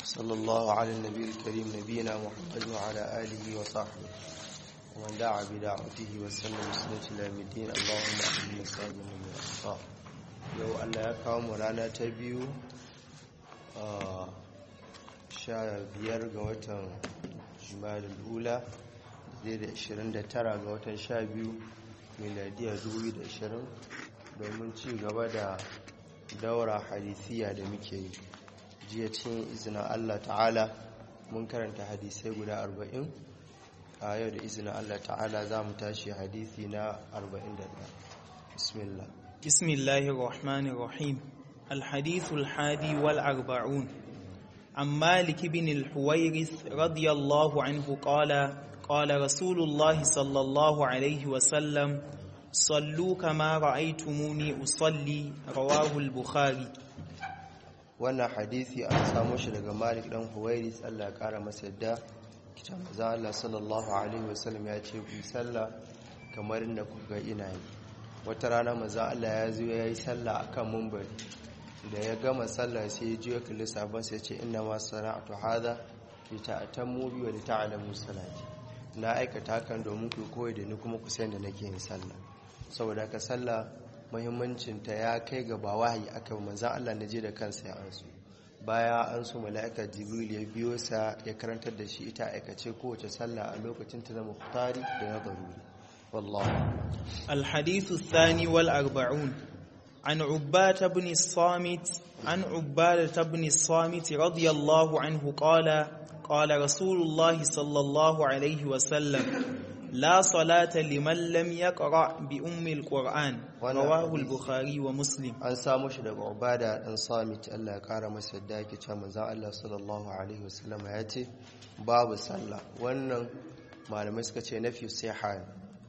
صلى الله على النبي الكريم نبينا محمد وعلى آله وصحبه ومن دعا بدعوته وسلم بسنة إلى يوم الدين. اللهم أحيي مساجد من الأخطاء. yau Allah ya kawo mu rana ta biyu 15 ga watan Jumadal Ula da 29 ga watan 12 miladiyar 2020 domin ci gaba da daura hadisiya da muke yi. Jiya cikin izinin Allah ta'ala mun karanta hadisai guda 40, a yau da izinin Allah ta'ala za mu tashi hadisi na 41. bismillah. bismillahir rahmanir rahim. الحديث الحادي والأربعون عن مالك بن الحويرث رضي الله عنه قال رسول الله صلى الله عليه وسلم صلوا كما رأيتموني أصلي رواه البخاري. wannan hadisi an samu shi daga Malik dan Huwairis, Allah ya kara masa yadda. Kitab manzo Allah sallallahu alaihi wasallam ya ce ku sallah kamar inda kuka ina yi. Wata rana manzo Allah ya zo yayi sallah akan minbari, da ya gama sallah sai ya ji ya kalli sabon sai ya ce inna ma sana'tu hadha li ta'tammu bi wa li ta'lamu salati. Na aikata hakan domin ku koyi da ni kuma ku san da nake yin sallah. Saboda ka sallah muhimmancinta ya kai ga ba wahayi aka manzan Allah na je da kansa ya ansu. Baya an su mala'ika Jibril ya biyo sa ya karantar da shi ita aikace kowace sallah a lokacin ta na muhtari da na daruri. Wallahu الحديث الثاني والأربعون عن عبادة بن الصامت رضي الله عنه قال رسول الله صلى الله عليه وسلم لا صلاة لمن لم يقرأ بأم القرآن رواه البخاري ومسلم. an samu shi daga Ubada dan Samit, Allah ya kara masa yadda yake cewa manzon Allah sallallahu alaihi wasallam ya ce babu sallah. Wannan malamai suka ce nafi sihha.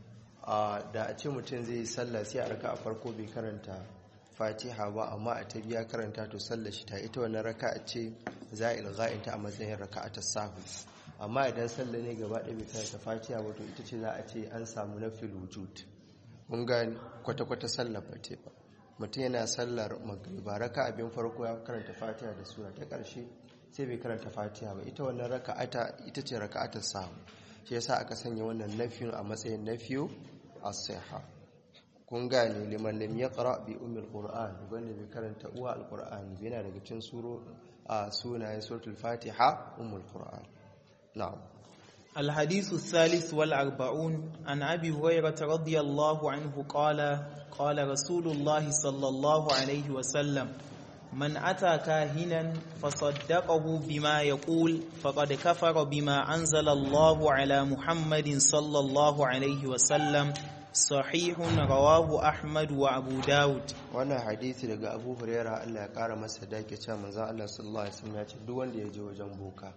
Da a ce mutum zai yi sallah sai a raka a farko bai karanta Fatiha ba, amma a ta biya karanta to sallar shi ta ita wannan raka'a ce za'il gha'inta a matsayin raka'atus sahwi. Amma idan sallah ne gaba ɗaya bai karanta Fatiha ba to ita ce za a ce an samu nafil wujud. Mun gani kwata-kwata sallar ba te ba. Mutum yana sallar magriba raka'a bin farko ya karanta Fatiha da sura ta ƙarshe sai bai karanta Fatiha ba, ita wannan raka'ata ita ce raka'atus sahwi. Shi yasa aka sanya wannan nafiyin a matsayin nafiyu as-sihha. Kun gane liman lam yaqra bi ummil qur'an, wanda bai karanta uwa al-qur'ani yana daga cikin sunayen suratul Fatiha ummul qur'an. نعم. الحديث الثالث والأربعون عن أبي هريرة رضي الله عنه قال رسول الله صلى الله عليه وسلم من أتى كاهنا فصدقه بما يقول فقد كفر بما أنزل الله على محمد صلى الله عليه وسلم صحيح رواه أحمد وأبو داود. وانا حديث لقى أبو هريرة الله يقار مسدك من ذا الله صلى الله عليه وسلم يقول دي يجي وجن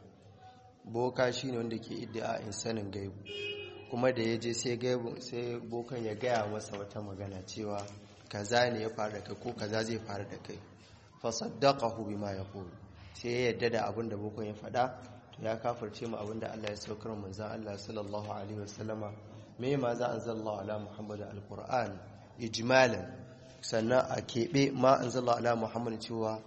boka shine wanda ke iddia in sanin gaibu, kuma da yaje sai bokan ya gaya masa wata magana cewa kaza ne ya faru da kai ko kaza zai faru da kai, fa saddaqahu bima yaqul, sai ya yadda da abin da bokan ya faɗa, to ya kafirce mu abin da Allah ya saukar manzon Allah sallallahu alaihi wasallama. Me ma za anzalallahu ala muhammad alquran ijmalan, sannan a keɓe ma anzalallahu ala muhammad cewa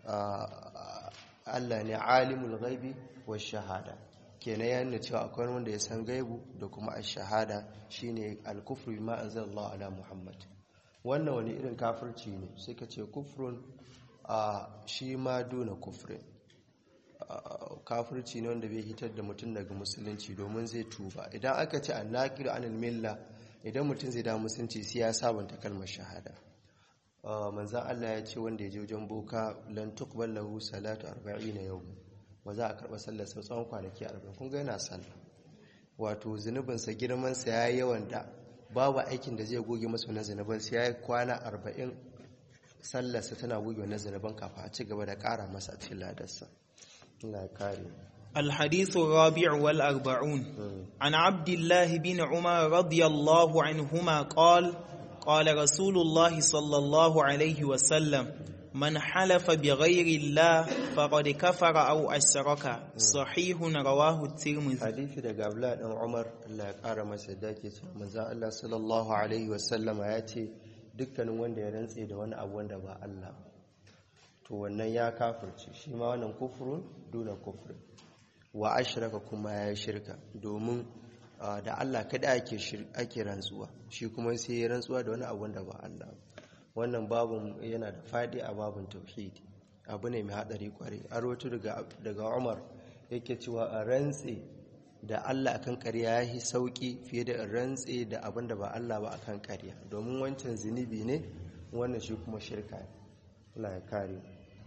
Allah ne alimul ghaibi wa shahada. Kenan yana cewa akwai wanda ya san gaibu da kuma ash-shahada, shine al-kufru bima anzalallahu ala Muhammad. Wannan wani irin kafirci ne? Sai ka ce kufrun shi ma duna kufrin. Kafirci ne wanda bai hitar da mutum daga musulunci domin zai tuba. Idan aka ce an-naqilu anil milla, idan mutum zai da musulunci sai ya sabanta kalmar shahada. Manzon Allah ya ce wanda ya je wajen boka lan tuqbal lahu salatu 40 yawm, ba za a karɓa sallar sau tsawon kwanaki 40. kun ga yana sallah, wato zunubinsa girmansa ya yi yawan da babu aikin da zai goge masa wani zunuban, sai ya yi kwana 40 sallarsa tana goge wani zunuban kafa a ci gaba da ƙara masa a cikin ladarsa. Allah ya kare. الحديث الرابع والأربعون عن عبد الله بن عمر رضي الله عنهما قال رسول الله صلى الله عليه وسلم من حلف بغير الله فقد كفر أو أشرك صحيح رواه الترمذي. حديث daga Abdullah dan Umar, Allah ya kara masa dake cewa manzo Allah sallallahu alaihi wasallam ya ce dukkanin wanda ya rantse da wani abu wanda ba Allah to wannan ya kafirce shi ma wannan kufrun duna kufri wa ashraka kuma ya shirka domin da Allah kada ake rantsuwa shi kuma sai ya rantsuwa da wani abu da ba Allah wannan babun yana da fadi a babun tauhidi abu ne mai hadari kwarai a rawaito daga Umar yake cewa a rantsi da Allah akan ƙarya yayi sauki fiye da rantsi da abin da ba Allah ba akan ƙarya domin wancan zinubi ne wannan shi kuma shirka ne Allah ya kare.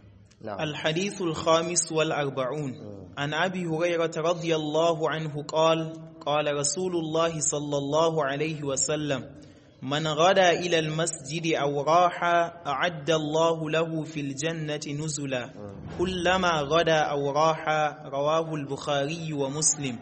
الحديث الخامس والأربعون عن أبي هريرة رضي الله عنه قال رسول الله صلى الله عليه وسلم من غدا إلى المسجد أو راح أعد الله له في الجنة نزلا كلما غدا أو راح رواه البخاري ومسلم.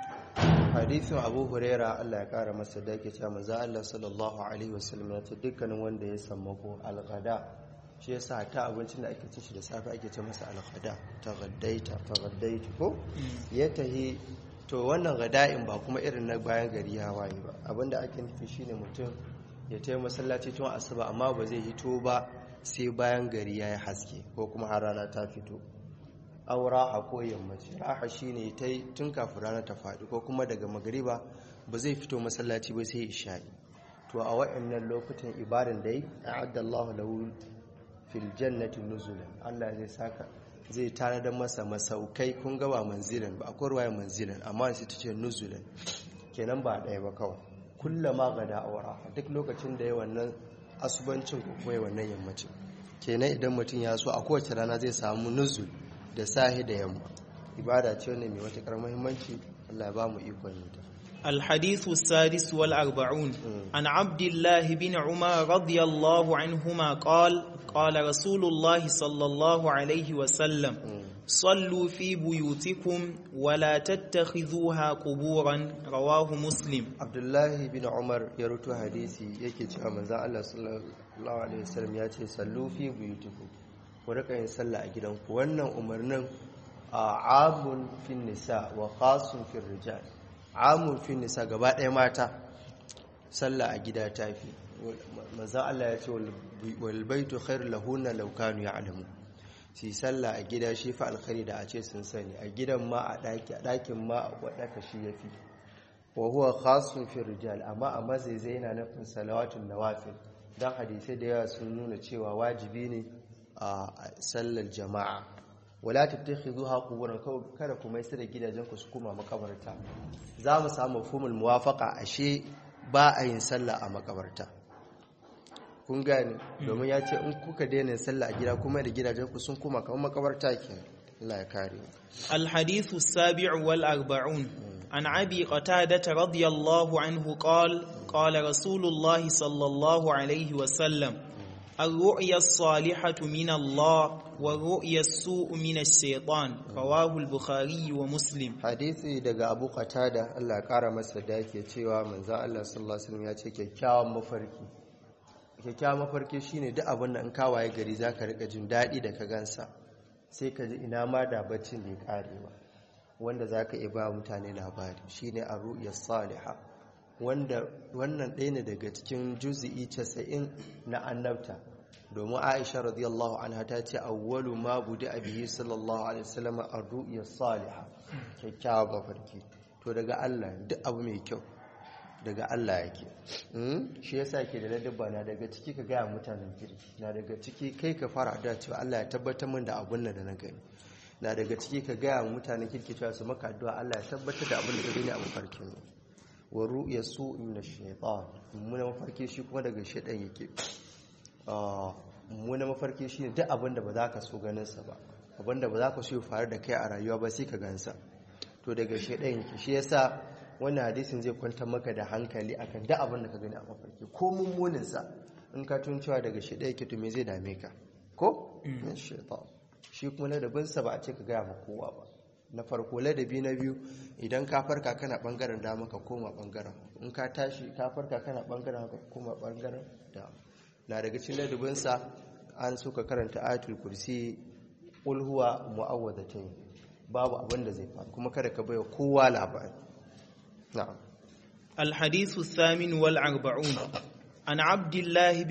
حديث أبو هريرة الله يقار مسجدك كما الله صلى الله عليه وسلم يتدكن وند يسمى الغداء shi yasa ta abincin da ake ci shi da safe ake ce masa al-ghada taghaddaita ko ya tahi to wannan gada'in ba kuma irin na bayan gari ya waye ba abinda ake nufi shine mutum ya tayi masallaci tun asuba amma ba zai hito ba sai bayan gari yayi haske ko kuma har rana ta fito aura ko yammaci raha shine tayi tun kafin rana ta fadi ko kuma daga magriba ba zai fito masallaci ba sai isha'i to a wayannan lokutan ibadan da yi a'addallahu lahu fil jannati nuzulan Allah zai tanadar masa masaukai kun ga ba manzilan ba akwai ruwaya manzilan amma sai ta ce nuzulan kenan ba ɗaya ba kawai kullama gada awara duk lokacin da ya wannan asubancin ko kuma wannan yammacin kenan idan mutum ya so a kowace rana zai samu nuzul da sahi da yamma ibada ce ne mai matuƙar muhimmanci Allah ya ba mu ikon yi ta. الحديث السادس والأربعون عن عبد الله بن عمر رضي الله عنهما قال رسول الله صلى الله عليه وسلم صلوا في بيوتكم ولا تتخذوها قبورا رواه مسلم. عبد الله بن عمر يروي حديثي yake cewa manzon Allah sallallahu alaihi wasallam ya ce sallu fi buyutikum ku rika yin sallah a gidanku wannan umarnin amun fin nisa wa khasun fil rijal amun fi nisa gaba ɗaya mata sallah a gida tafi manzon Allah ya ce wal baitu khairul lahunna law kanu ya'lamu si sallah a gida shi fa alkhairi da a ce sun sani a gidan ma a ɗakin ma a wadaka shi yafi wa huwa khasun fi rijal amma a mazaizai yana nufin salawatun nawafil dan hadisi da yawa sun nuna cewa wajibi ne a sallar jama'a wala tattakhiduha quburan kada ku mai da gidajen ku su kuma makabarta za mu samu mafhumul muwafaqa ashe ba a yin sallah a makabarta kun gane domin ya ce in kuka daina sallah a gida kuma da gidajen ku sun kuma kamar makabarta kenan Allah ya kare. al hadithu as-sabi'u wal arba'un an abi qatada radiyallahu anhu qala rasulullah sallallahu alayhi wa sallam الرؤيا الصالحة من الله والرؤيا السوء من الشيطان رواه البخاري ومسلم. حديثي daga Abu Qatada Allah ya kara masa da yake cewa manzo Allah sallallahu alaihi wasallam ya ce kyakkyawan mafarki shine duk abin da in ka waye gari zaka rika jin dadi da ka gansa sai ka ji ina ma da baccin bai kare ba wanda zaka iya ba mutane labari shine ar-ru'ya salihah wanda wannan ɗaya ne daga cikin juz'i 90 na annabta domin Aisha radiyallahu anha ta ce awwalu ma budi'a bihi sallallahu alaihi wasallam ar-ru'ya salihah kyakkyawan mafarki to daga Allah duk abu mai kyau daga Allah yake shi yasa ke da ladabba na daga ciki ka ga mutanen kirki na daga ciki kai ka fara da cewa Allah ya tabbatar min da abun nan da na gani na daga ciki ka ga mutanen kirki cewa su maka addu'a Allah ya tabbatar da abin da ka gani a mafarkin wa ru'ya su'in min ash-shaytan mun mafarki shi kuma daga shaytan yake mun mafarki shi ne duk abinda ba za ka so ganin sa ba abinda ba za ka so ya faru da kai a rayuwa ba sai ka gansa to daga shaytan yake shi yasa wannan hadisin zai kwantar maka da hankali akan duk abinda ka gani a mafarki ko mummunin sa in ka tun cewa daga shaytan yake to me zai dame ka ko shaytan shi kuma ladabin sa ba a ce ka ga ma kowa ba na farko ladabi na biyu idan ka farka kana bangaren dama ka koma bangaren in ka tashi ka farka kana bangaren ka koma bangaren dama na daga cikin ladabinsa an suka karanta ayatul kursi qul huwa mu'awwadatayn babu abin da zai faru kuma kada ka baiwa kowa labari na'am الحديث الثامن والأربعون عن عبد الله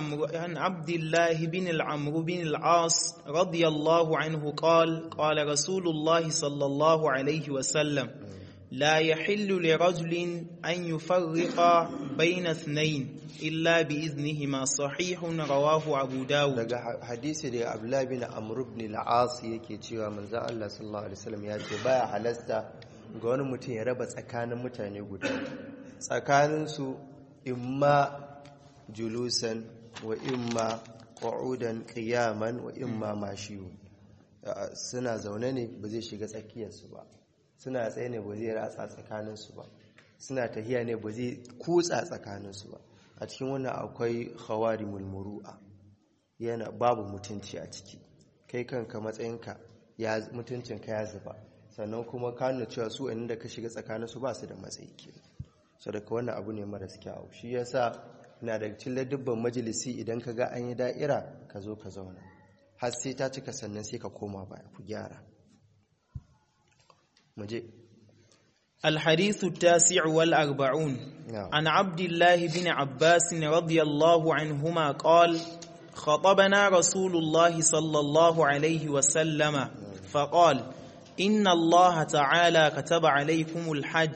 بن العمرو بن العاص رضي الله عنه قال قال رسول الله صلى الله عليه وسلم لا يحل لرجل أن يفرق بين اثنين إلا بإذنهما صحيح رواه أبو داود. daga hadisi da Abdullah bin Amr ibn al-As yake cewa manzon Allah sallallahu alaihi wasallam ya ce baya halasta ga wani mutum ya raba tsakanin mutane guda tsakanin su imma julusan wa imma qu'udan qiyaman wa imma mashiyun suna zaune ne ba zai shiga tsakiyar su ba suna tsaye ne ba zai ratsa tsakanin su ba suna tahiya ne ba zai kutsa tsakanin su ba a cikin wannan akwai khawarimul muru'a yana babu mutunci a ciki kai kanka matsayinka ya mutuncinka ya zuba sannan kuma ka nuna cewa su inda ka shiga tsakanin su ba su da matsayi ke saboda wannan abu ne maras kyau shi yasa ina da cikin ladubban majalisi idan ka ga an yi da'ira ka zo ka zauna har sai ta cika sannan sai ka koma baya ku gyara muje الحديث التاسع والأربعون عن عبد الله بن عباس رضي الله عنهما قال خطبنا رسول الله صلى الله عليه وسلم فقال إن الله تعالى كتب عليكم الحج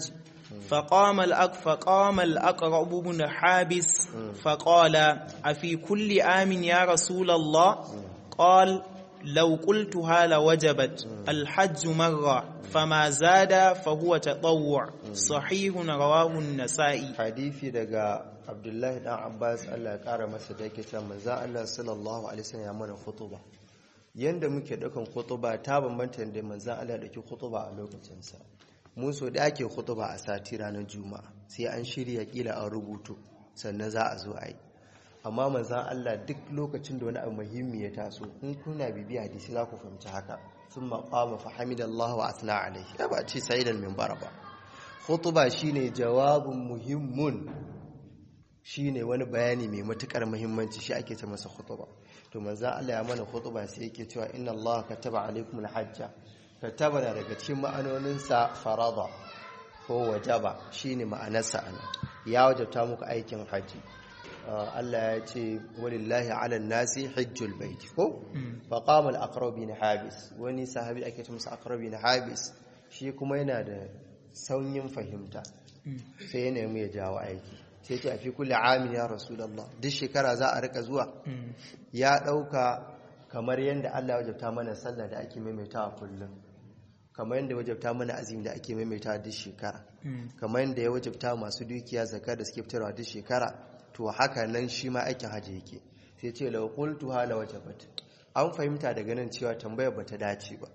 فقام الأقرب بن حابس فقال أفي كل آم يا رسول الله قال لو قلتها لوجبت الحج مرة فما زاد فهو تطوع صحيح رواه النسائي. حديثي daga Abdullahi dan Abbas Allah ya kara masa da yake cewa manzo Allah sallallahu alaihi wasallam ya mana khutuba yanda muke daukan khutuba ta bambanta da manzo Allah ya dauki khutuba a lokacin sa mu so da ake khutuba a sati ranar juma'a sai an shirya kila an rubutu sannan za a zo a yi amma manzan Allah duk lokacin da wani abu muhimmi ya taso in kuna bibiya hadisi za ku fahimci haka sun maqama fa hamidallahu wa asna alaihi ya ba ce sayyidal minbar ba khutba shine jawabun muhimmun shine wani bayani mai matukar muhimmanci shi ake ce masa khutba to manzan Allah ya mana khutba sai yake cewa inna Allah kataba alaikumul hajja kataba daga cikin ma'anonin sa farada ko wajaba shine ma'anarsa ana ya wajabta muku aikin haji Allah ya ce walillahi ala nasi hajjul bait ko fa qama al-aqrab bin habis wani sahabi ake ce masa aqrab bin habis shi kuma yana da sauyin fahimta sai yana mu ya jawo aiki sai ce a fi kulli amin ya rasulullah duk shekara za a rika zuwa ya dauka kamar yanda Allah ya wajabta mana sallah da ake maimaitawa kullum kamar yanda wajabta mana azumi da ake maimaitawa duk shekara kamar yanda ya wajabta masu dukiya zakka da suke fitarwa duk shekara to haka nan shi ma aikin haji yake sai ce law qultuha la wajabat an fahimta daga nan cewa tambayar bata dace ba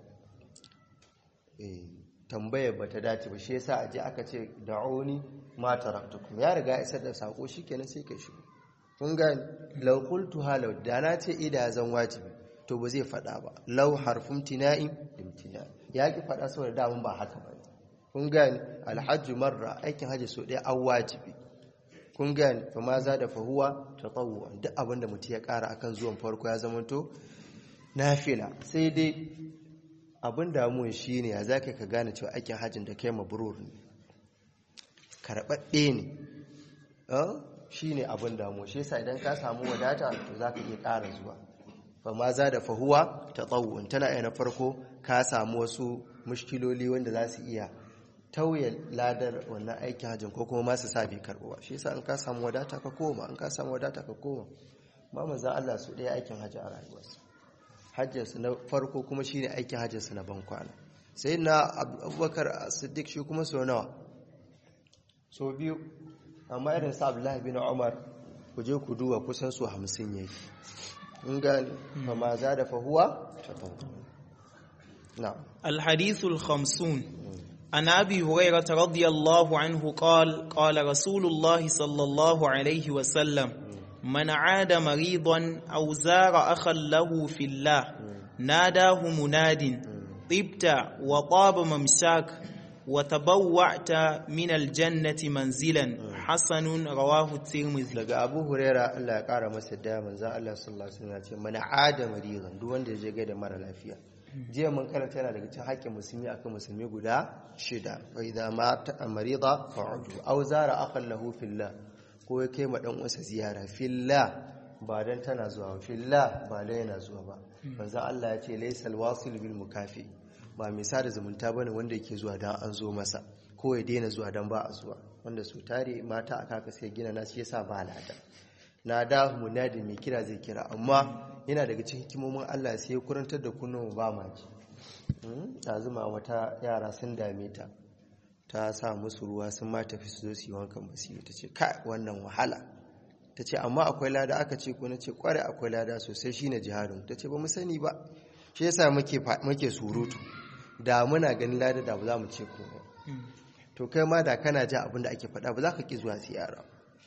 tambayar bata dace ba shi yasa aje aka ce da'uni ma taraktukum ya riga isar da sako shikenan sai kai shi kun ga law qultuha law da na ce ida zan wajibi to ba zai fada ba law harfun tina'in imtina ya ki fada saboda damun ba haka ba kun ga alhajju marra aikin haji so dai an wajibi kun gani fa ma za da fahuwa tatawwu duk abinda mutum ya kara akan zuwan farko ya zamanto nafila sai dai abin damuwa shine ya zaka ka gane cewa aikin hajjin da kai mabrur ne karbabbe ne shine abin damuwa shi yasa idan ka samu wadata to zaka iya kara zuwa fa ma za da fahuwa tatawwu tana yana farko ka samu wasu mushkiloli wanda za su iya tauye ladar wannan aikin hajjin ko kuma masu sa bai karbuwa shi yasa an ka samu wadata ka koma an ka samu wadata ka koma ba manzon Allah su ɗaya aikin hajji a rayuwarsa hajjinsa na farko kuma shine aikin hajjinsa na ban kwana sai na Abubakar Siddiq shi kuma so nawa so biyu amma irin sa Abdullahi bin Umar ku je ku duba kusan so 50 yake in gane fa ma za da fahuwa na'am al-hadithul 50 عن أبي هريرة رضي الله عنه قال قال رسول الله صلى الله عليه وسلم من عاد مريضا أو زار أخا له في الله ناداه مناد طبت وطاب ممشاك وتبوأت من الجنة منزلا حسن رواه الترمذي. daga Abu Huraira Allah ya kara masa da manzon Allah sallallahu alaihi wasallam ya ce man aada maridan duk wanda ya je gaida mara lafiya jiya mun karanta yana daga cikin haƙƙin musulmi akan musulmi guda 6 fa idza mata marida fa'udu aw zara akhan lahu fillah ko ya kai ma dan uwansa ziyara fillah ba dan tana zuwa fillah ba dan yana zuwa ba manzo Allah ya ce laysal wasil bil mukafi ba mai sada zumunta bane wanda yake zuwa dan an zo masa ko ya daina zuwa dan ba a zuwa wanda su tare mata aka ka sai gina nasu yasa ba lada na da munadi mai kira zai kira amma yana daga cikin hikimomin Allah sai ya kurantar da kunnu ba ma ji zuma wata yara sun dame ta sa musu ruwa sun ma tafi su zo su yi wankan basiru ta ce kai wannan wahala ta ce amma akwai lada aka ce ko na ce kware akwai lada sosai shine jihadin ta ce ba mu sani ba shi yasa muke surutu da muna ganin lada da ba za mu ce komai to kai ma da kana ji abin da ake faɗa ba za ka ki zuwa ziyara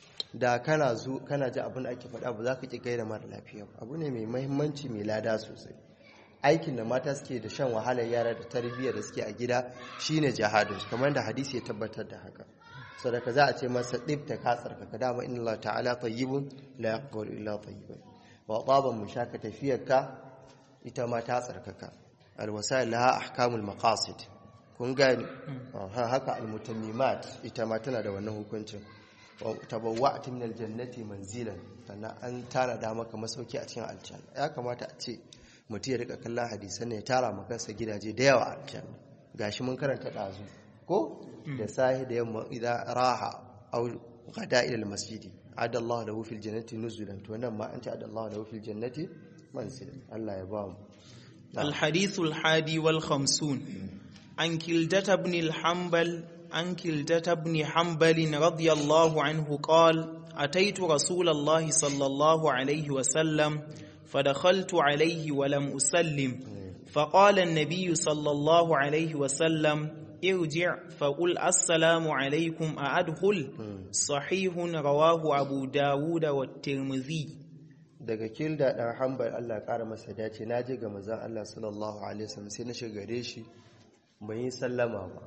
da kana ji abin da ake faɗa ba za ka ki gaida mara lafiya abu ne mai muhimmanci mai lada sosai aikin da mata suke da shan wahalar yara da tarbiyyar da suke a gida shine jihadin kamar da hadisi ya tabbatar da haka sadaka za a ce masa ɗibta ka tsarkaka dama inna Allah ta'ala tayyibun la yaqbalu illa tayyiban wa taban mushaka tafiyarka ita ma ta tsarkaka alwasail laha ahkamul maqasid kun gani haka almutammimat ita ma tana da wannan hukuncin tabawwa'at min aljannati manzilan sannan an tara da maka masauki a cikin aljanna ya kamata a ce mutum ya rika kallon hadisan ne ya tara maka kansa gidaje da yawa a aljanna gashi mun karanta dazu ko da sahi da yamma idan raha aw gada ila almasjidi adallahu lahu fil jannati nuzulan to nan ma an ce adallahu lahu fil jannati manzilan Allah ya ba mu الحديث الحادي والخمسون عن كلدة بن الحنبل عن كلدة بن حنبل رضي الله عنه قال أتيت رسول الله صلى الله عليه وسلم فدخلت عليه ولم أسلم فقال النبي صلى الله عليه وسلم ارجع فقل السلام عليكم أأدخل صحيح رواه أبو داود والترمذي daga kilda dan hanbal Allah ya kara masa dace naje ga manzon Allah sallallahu alaihi wasallam sai na shiga gare shi ban yi sallama ba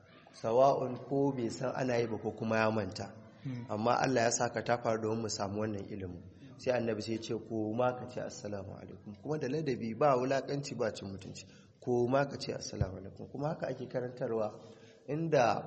sawa'un ko bai san ana yi ba ko kuma ya manta amma Allah ya saka ta faru domin mu samu wannan ilimin sai annabi sai ya ce ko ma ka ce assalamu alaikum kuma da ladabi ba wulakanci ba cin mutunci ko ma ka ce assalamu alaikum kuma haka ake karantarwa inda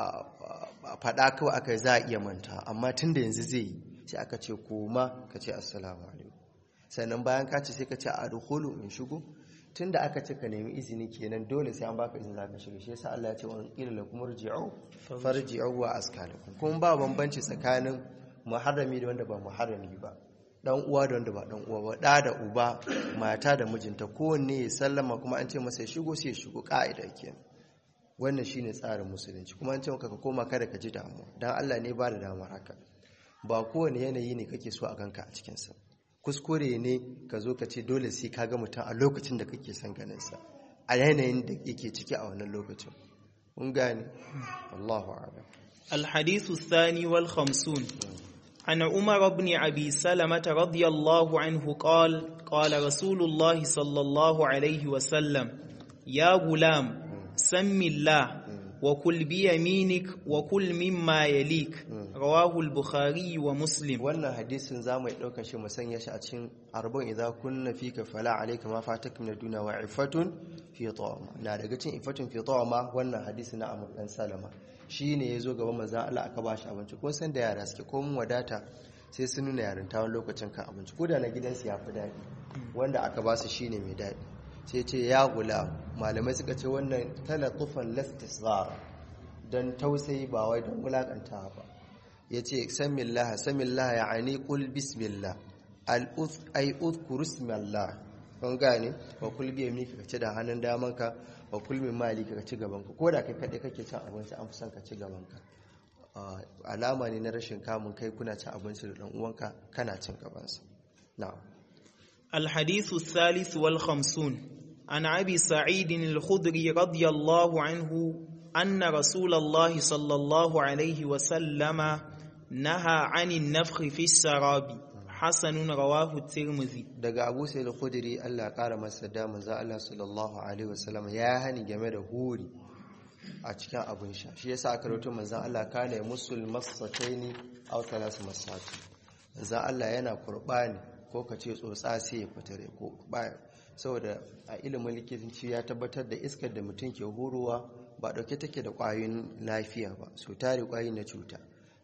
fada kawai aka za a iya manta amma tunda yanzu zai yi sai aka ce koma ka ce assalamu alaikum sannan bayan ka ce sai ka ce adkhulu in shigo tunda aka ce ka nemi izini kenan dole sai an baka izini zaka shiga shi yasa Allah ya ce wa qila lakum irji'u farji'u wa askalakum kun ba bambanci tsakanin muharrami da wanda ba muharrami ba dan uwa da wanda ba dan uwa ba da uba mata da mijinta kowanne ya sallama kuma an ce masa ya shigo sai ya shigo ka'ida kenan wannan shine tsarin musulunci kuma an ce maka ka koma kada ka ji damuwa dan Allah ne ba da damar haka ba kowane yanayi ne kake so a ganka a cikinsa kuskure ne ka zo ka ce dole sai ka ga mutum a lokacin da kake son ganinsa a yanayin da yake ciki a wannan lokacin mun gane Allahu a'lam الحديث الثاني والخمسون عن عمر بن أبي سلمة رضي الله عنه قال قال رسول الله صلى الله عليه وسلم يا غلام سم الله وكل بيمينك وكل مما يليك رواه البخاري ومسلم wannan hadisin zamu dauka shi mu sanya shi a cikin arba'in idza kunna fika fala alayka ma fatak min ad-dunya wa ifatun fi tawma na daga cikin ifatun fi tawma wannan hadisi na Amr dan Salama shine yazo gaban manzon Allah aka bashi abinci ko san da yara suke ko mun wadata sai sun nuna yarinta wani lokacin kan abinci ko da na gidansu ya fi dadi wanda aka ba su shine mai dadi sai ce ya gula malamai suka ce wannan talatufan lastisghar dan tausayi ba wai don wulakanta ba yace samillaha ya'ani qul bismillah ay udhkur ismallah kun gane wa kul bi yaminika kace da hannun damanka wa kul min malika kace gabanka koda kai kade kake cin abinci an fi son ka ci gabanka alama ne na rashin kamun kai kuna cin abinci da dan uwanka kana cin gabansa na'am الحديث الثالث والخمسون عن أبي سعيد الخدري رضي الله عنه أن رسول الله صلى الله عليه وسلم نهى عن النفخ في السراب حسن رواه الترمذي daga Abu Sa'id al-Khudri Allah ya kara masa da manzo Allah sallallahu alaihi wasallam ya hani game da huri a cikin abin sha shi yasa aka rawaito manzo Allah kana musul masataini aw thalath masati manzo Allah yana kurbani ko ka ce tsotsa sai ya fitare ko baya saboda a ilimin likitanci ya tabbatar da iskar da mutum ke hurowa ba dauke take da kwayoyin lafiya ba so tare kwayoyi na cuta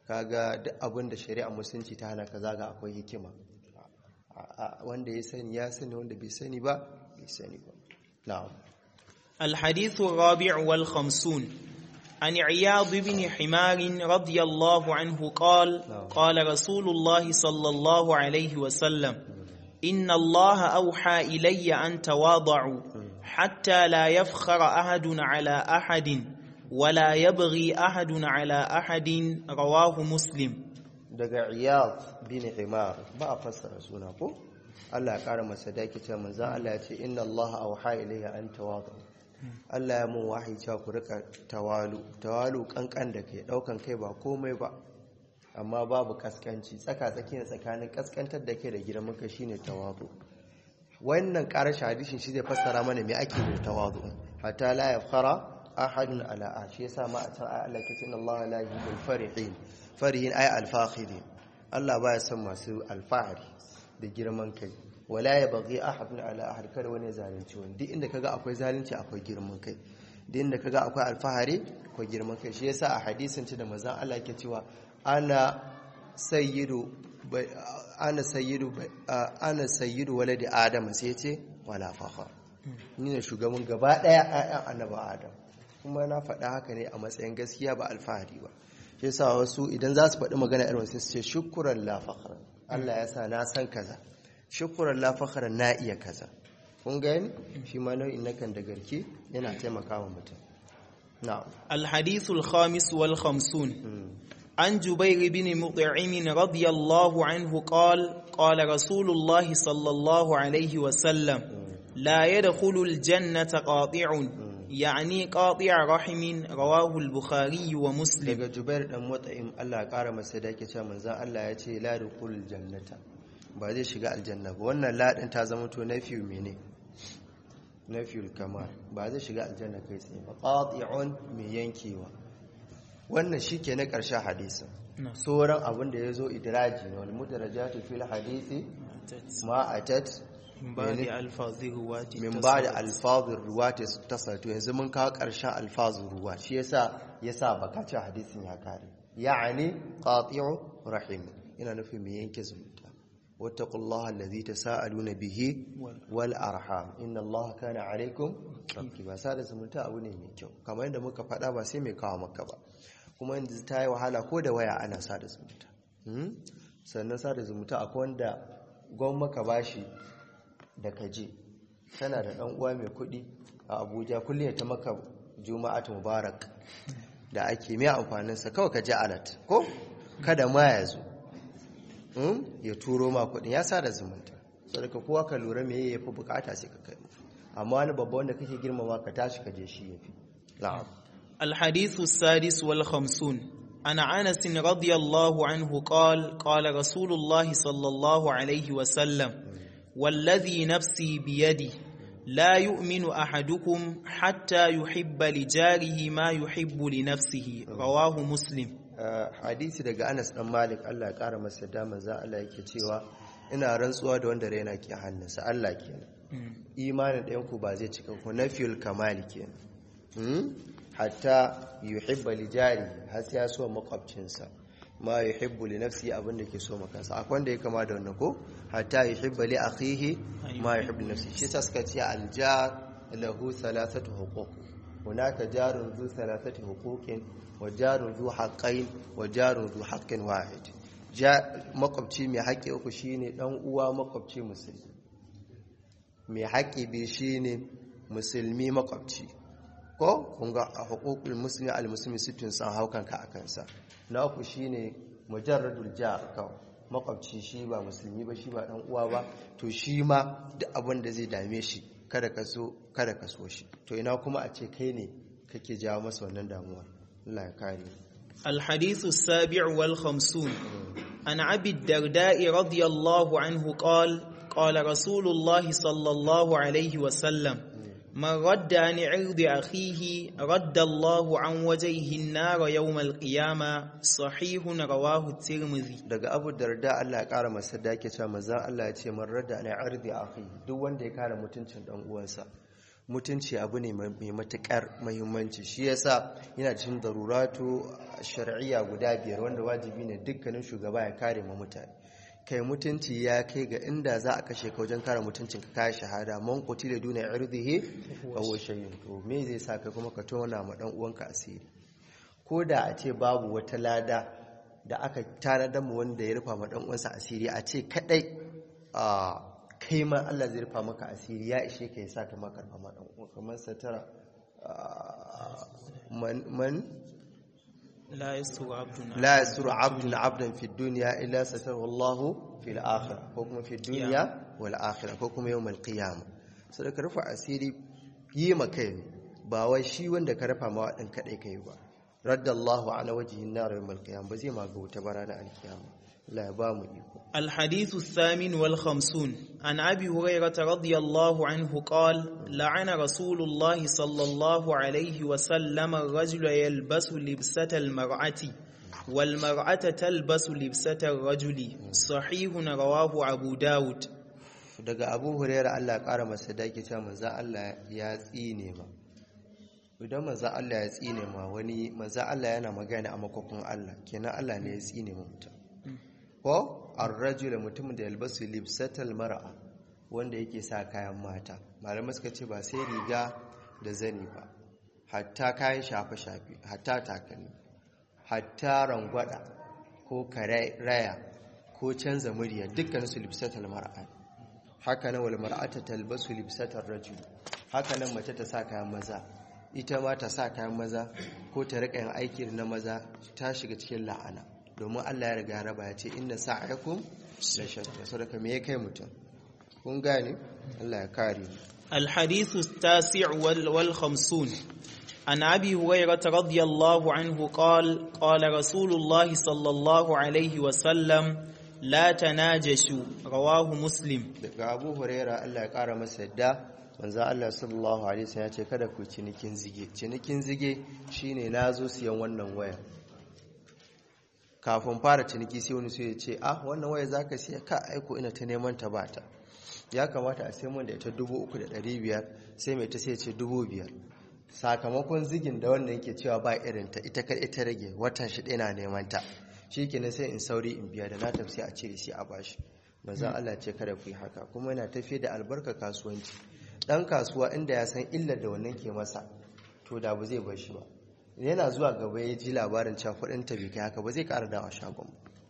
kaga duk abin da shari'a musulunci ta hana kaza ga akwai hikima, wanda ya sani ya sani, wanda bai sani ba bai sani ba. na'am. الحديث الرابع والخمسون عن عياض بن حمار رضي الله عنه قال قال رسول الله صلى الله عليه وسلم إن الله أوحى إلي أن تواضعوا حتى لا يفخر أحد على أحد ولا يبغي أحد على أحد رواه مسلم. daga Iyad bin Himar ba a fassara suna ko Allah ya kara masa daki cewa manzon Allah ya ce inna Allah auha ilayya an tawadu. Allah ya mun wahayi cewa ku rika tawalu kankan da kai, daukan kai ba komai ba amma babu kaskanci, tsakanin kaskantar da kai da girman kai shine tawadu. wannan karashin hadisin shi zai fassara mana me ake da tawadu, hatta la yafkhara ahadun ala shi yasa ma a can ayi Allah ke ce inna Allah la yuhibbul farihin ay al-fakhirin. Allah baya son masu alfahari da girman kai. Wala yabghi ahadun ala ahad, kada wani zalunci wani. Duk inda kaga akwai zalunci akwai girman kai, duk inda kaga akwai alfahari akwai girman kai. Shi yasa a hadisin ci da manzon Allah ke cewa ana sayyidu waladi adam, sai ce wala fakhar, ni ne shugaban gaba daya ayyan annabi adam. kuma na faɗa haka ne a matsayin gaskiya ba alfahari ba. shi yasa wasu idan za su faɗi magana irin wasu ce shukran la fakhra, Allah ya sa na san kaza, shukran la fakhra na iya kaza. kun gani shi ma nau'in nakan da garki yana taimakawa mutum. na'am. الحديث الخامس والخمسون عن جبير بن مطعم رضي الله عنه قال قال رسول الله صلى الله عليه وسلم لا يدخل الجنة قاطع يعني قاطع رحم رواه البخاري ومسلم. daga Jubair dan Mut'im Allah ya kara masa da yake cewa manzon Allah ya ce la yadkhulul jannata, ba zai shiga aljanna ba. wannan la din ta zama to nafi mene, nafiyul kamal, ba zai shiga aljanna kai tsaye ba. qati'un mai yankewa, wannan shike na karshen hadisin. sauran abin da yazo idraji ne, wal mudarajatu fil hadisi ma atat min ba da alfazir ruwati tasaltu. yanzu mun kawo ƙarshen alfazir ruwa, shi yasa baka ce hadisin ya kare. ya'ani qati'u rahim, ina nufin mai yanke zumunta. wattaqullaha allazi tasaaluna bihi wal arham inna allaha kana alaykum raqiba. sada zumunta abu ne mai kyau, kamar yadda muka faɗa ba sai mai kawo maka ba. kuma yanzu ta yi wahala ko da waya ana sada zumunta. sannan sada zumunta akwai wanda gwamnati bashi da kaje tana da dan uwa mai kudi a Abuja, kullum ta maka Juma'atu Mubarak da ake mai amfanin sa, kawai ka ji alat ko kada ma ya zo ya turo ma kudin, ya sa da zumunta. saboda kowa ka lura me yafi bukata sai ka kai. amma wani babba wanda kake girmama ka tashi ka je shi yafi. na'am. الحديث السادس والخمسون عن أنس رضي الله عنه قال قال رسول الله صلى الله عليه وسلم والذي نفسي بيدي لا يؤمن أحدكم حتى يحب لجاره ما يحب لنفسه رواه مسلم. hadisi daga Anas dan Malik Allah ya kara masa dama za Allah yake cewa ina rantsuwa da wanda raina ke hannunsa, Allah kenan. imanin ɗayan ku ba zai cika ku, nafiyul kamal kenan. hatta yuhibba li jari, har sai ya so makwabcinsa ma yuhibbu li nafsi, abin da ke so makansa. akwai wanda ya kama da wannan ko hatta yuhibba li akhihi ma yuhibbu li nafsi. shi suka ce aljar lahu thalathatu huquq, hunaka jarun zu thalathati huquqin wa jarun zu haqqain wa jarun zu haqqin wahid. makwabci mai haƙƙi uku shine dan uwa makwabci musulmi, mai haƙƙi bi shine musulmi makwabci ko kun ga huququl muslimi al muslimi sittun san haukanka akan sa. na uku shine mujarradul jar, ka makwabci shi ba musulmi ba, shi ba dan uwa ba, to shi ma duk abin da zai dame shi kada ka so shi. to ina kuma a ce kai ne kake jawo masa wannan damuwa. Allah ya kare. الحديث السابع والخمسون عن أبي الدرداء رضي الله عنه قال قال رسول الله صلى الله عليه وسلم من رد عن عرض أخيه رد الله عن وجهه النار يوم القيامة صحيح رواه الترمذي. daga Abu Darda Allah ya kara masa dake cewa manzon Allah ya ce man radda an ardi akhi, duk wanda ya kare mutuncin dan uwansa mutunci abu ne mai matukar muhimmanci. Shi yasa yana cikin daruratu shar'iyya guda 5 wanda wajibi ne dukkanin shugaba ya kare ma mutane. Kai mutunci ya kai ga inda za a kashe ka wajen kare mutuncin ka kai shahada, man qutila duna irdihi fa huwa shayyun. To me zai sa kai kuma ka tona ma dan uwanka asiri? Ko da a ce babu wata lada da aka tanadar mu wanda ya rufa ma dan uwansa asiri, a ce kadai kai ma Allah zai rufa maka asiri ya ishe ka yasa ka maka rufa ma dan uwanka. Man satara man la yasuru abdun fi dunya illa satarahu Allah fil akhirah, ko kuma fi dunya wal akhirah, ko kuma yawmal qiyamah. Sai ka rufa asiri yi maka ne, ba wai shi wanda ka rufa ma wadan kadai kai ba. Raddallahu ala wajhin nar yawmal qiyamah, ba zai maga wuta barana alkiyama. Allah ya ba mu iko. الحديث الثامن والخمسون عن أبي هريرة رضي الله عنه قال لعن رسول الله صلى الله عليه وسلم الرجل يلبس لبسة المرأة والمرأة تلبس لبسة الرجل. صحيح رواه أبو داود. daga Abu Hurairah Allah ya kara masa dake cewa manzo Allah ya tsine ma. Idan manzo Allah ya tsine ma wani, manzo Allah yana magana a makokon Allah, kenan Allah ne ya tsine ma mutum. Ko ar-rajul, mutumin da yalbasu libsatal mar'a, wanda yake sa kayan mata. Malamai suka ce ba sai riga da zani ba, hatta kayan shafe-shafe, hatta takalmi, hatta rangwada ko karaya ko canza murya, dukkan su libsatal mar'a. Haka nan wal mar'atu talbasu libsatar rajul, haka nan mace ta sa kayan maza, ita ma ta sa kayan maza ko ta rika yin aiki na maza, ta shiga cikin la'ana. Domin Allah ya riga raba ya ce inna sa'akum la shatta. Saboda me ya kai mutum? Kun gane? Allah ya kare. الحديث التاسع والخمسون عن أبي هريرة رضي الله عنه قال قال رسول الله صلى الله عليه وسلم لا تناجشوا. رواه مسلم. daga Abu Hurairah Allah ya kara masa yadda, manzo Allah sallallahu alaihi wasallam ya ce kada ku cinikin zige. Cinikin zige shine nazo siyan wannan waya, kafin fara ciniki sai wani sai ya ce wannan waya zaka siya, ka aiko ina ta neman ta bata, ya kamata a sai mun da ita 3,500, sai mai ta sai ce 5,000. Sakamakon zigin da wannan yake cewa ba irin ta, ita rage watan shi ɗaya na neman ta, shikenan sai in sauri in biya, da na tafi a cire sai a bashi. manzon Allah ce kada ku yi haka, kuma yana tafiye da albarka kasuwanci. Dan kasuwa inda ya san illar da wannan ke masa, to da ba zai bar shi ba. Yana zuwa gaba ya ji labarin cewa kuɗin ta bai kai haka ba, zai ƙara dawa shagon.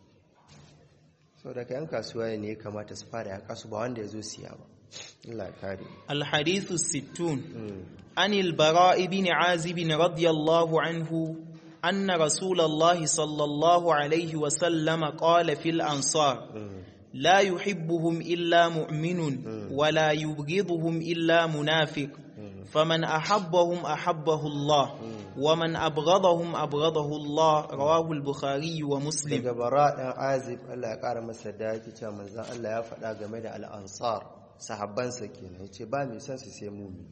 So da kayan kasuwa ne ya kamata su fara ya kasu, ba wanda ya zo siya ba. Allah kare. Al-hadithu sittun anil bara ibn azib radiyallahu anhu anna rasulullah sallallahu alaihi wa sallam qala fil ansar la yuhibbuhum illa mu'minun wa la yubghiduhum illa munafiq faman ahabbahum ahabbahu Allah wa man abghadahum abghadahu Allah. Rawahu al-Bukhari wa Muslim. Daga bara dan azib, Allah ya kara masa daki, cewa manzon Allah ya faɗa game da al-ansar, sahabbansa kenan, yace ba mai san su sai mu'min.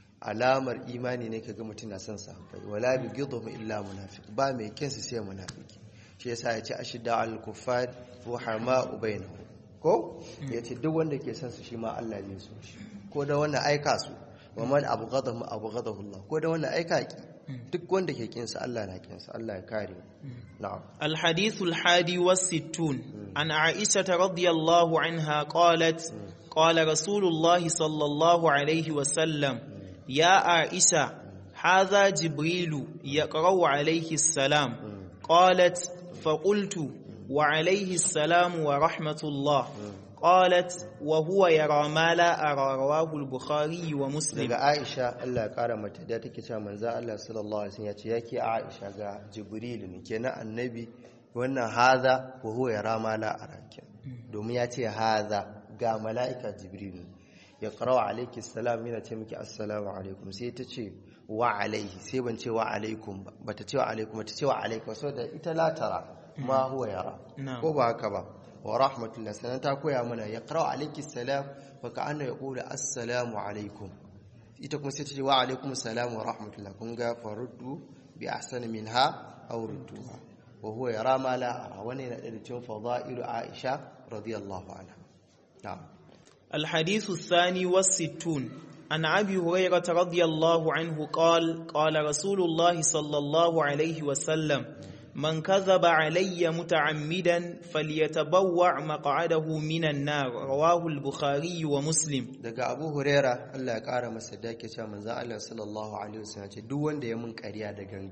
Alamar imani ne kaga mutum na son sahabbai. Wala bigidhum illa munafiq, ba mai kin su sai munafiki. Shi yasa yace ashidda al-kuffar wa hama'u bainahum. Ko yace duk wanda ke son su shi ma Allah zai so shi. Ko da wannan aika su, wa man abghadahu abghadahu Allah. Ko da wannan aika ki, duk wanda ke kin sa Allah na kin sa. Allah ya kare. Na'am. Al-hadith al-hadi was-sittun an Aisha radhiyallahu anha qalat qala Rasulullah sallallahu alayhi wa sallam ya Aisha hadha Jibril yaqra'u alayhi as-salam. Qalat faqultu wa alayhi as-salam wa rahmatullah. قالت وهو يرى ما لا أرى. رواه البخاري ومسلم. daga Aisha Allah ya kara mata da take cewa manzo Allah sallallahu alaihi wasallam ya ce yake Aisha ga Jibril ne kenan annabi, wannan haza wa huwa yara ma la ara, domin ya ce haza ga mala'ika Jibril ya qara'u alayki assalam, yana ce miki assalamu alaikum, sai ta ce wa alaihi, sai ban ce wa alaikum ba, bata ce wa alaikum, ta ce wa alaikum, saboda ita la tara ma huwa yara, ko ba haka ba. wa rahmatullah, sanan ta koya mana ya qara'u alayki salam fa ka'anna yaqulu assalamu alaikum, ita kuma sai ta ce wa alaikum assalam wa rahmatullah. kun ga faruddu bi ahsani minha aw rudduha wa huwa yara ma la ara. wannan yana da cikin fadailu Aisha radiyallahu anha. na'am. الحديث الثاني والستون عن أبي هريرة رضي الله عنه قال قال رسول الله صلى الله عليه وسلم من كذب علي متعمدا فليتبوع مقعده من النار رواه البخاري ومسلم. daga Abu Huraira Allah ya kara masa dake cewa manzo Allah sallallahu alaihi wasallam ce duk wanda ya mun ƙarya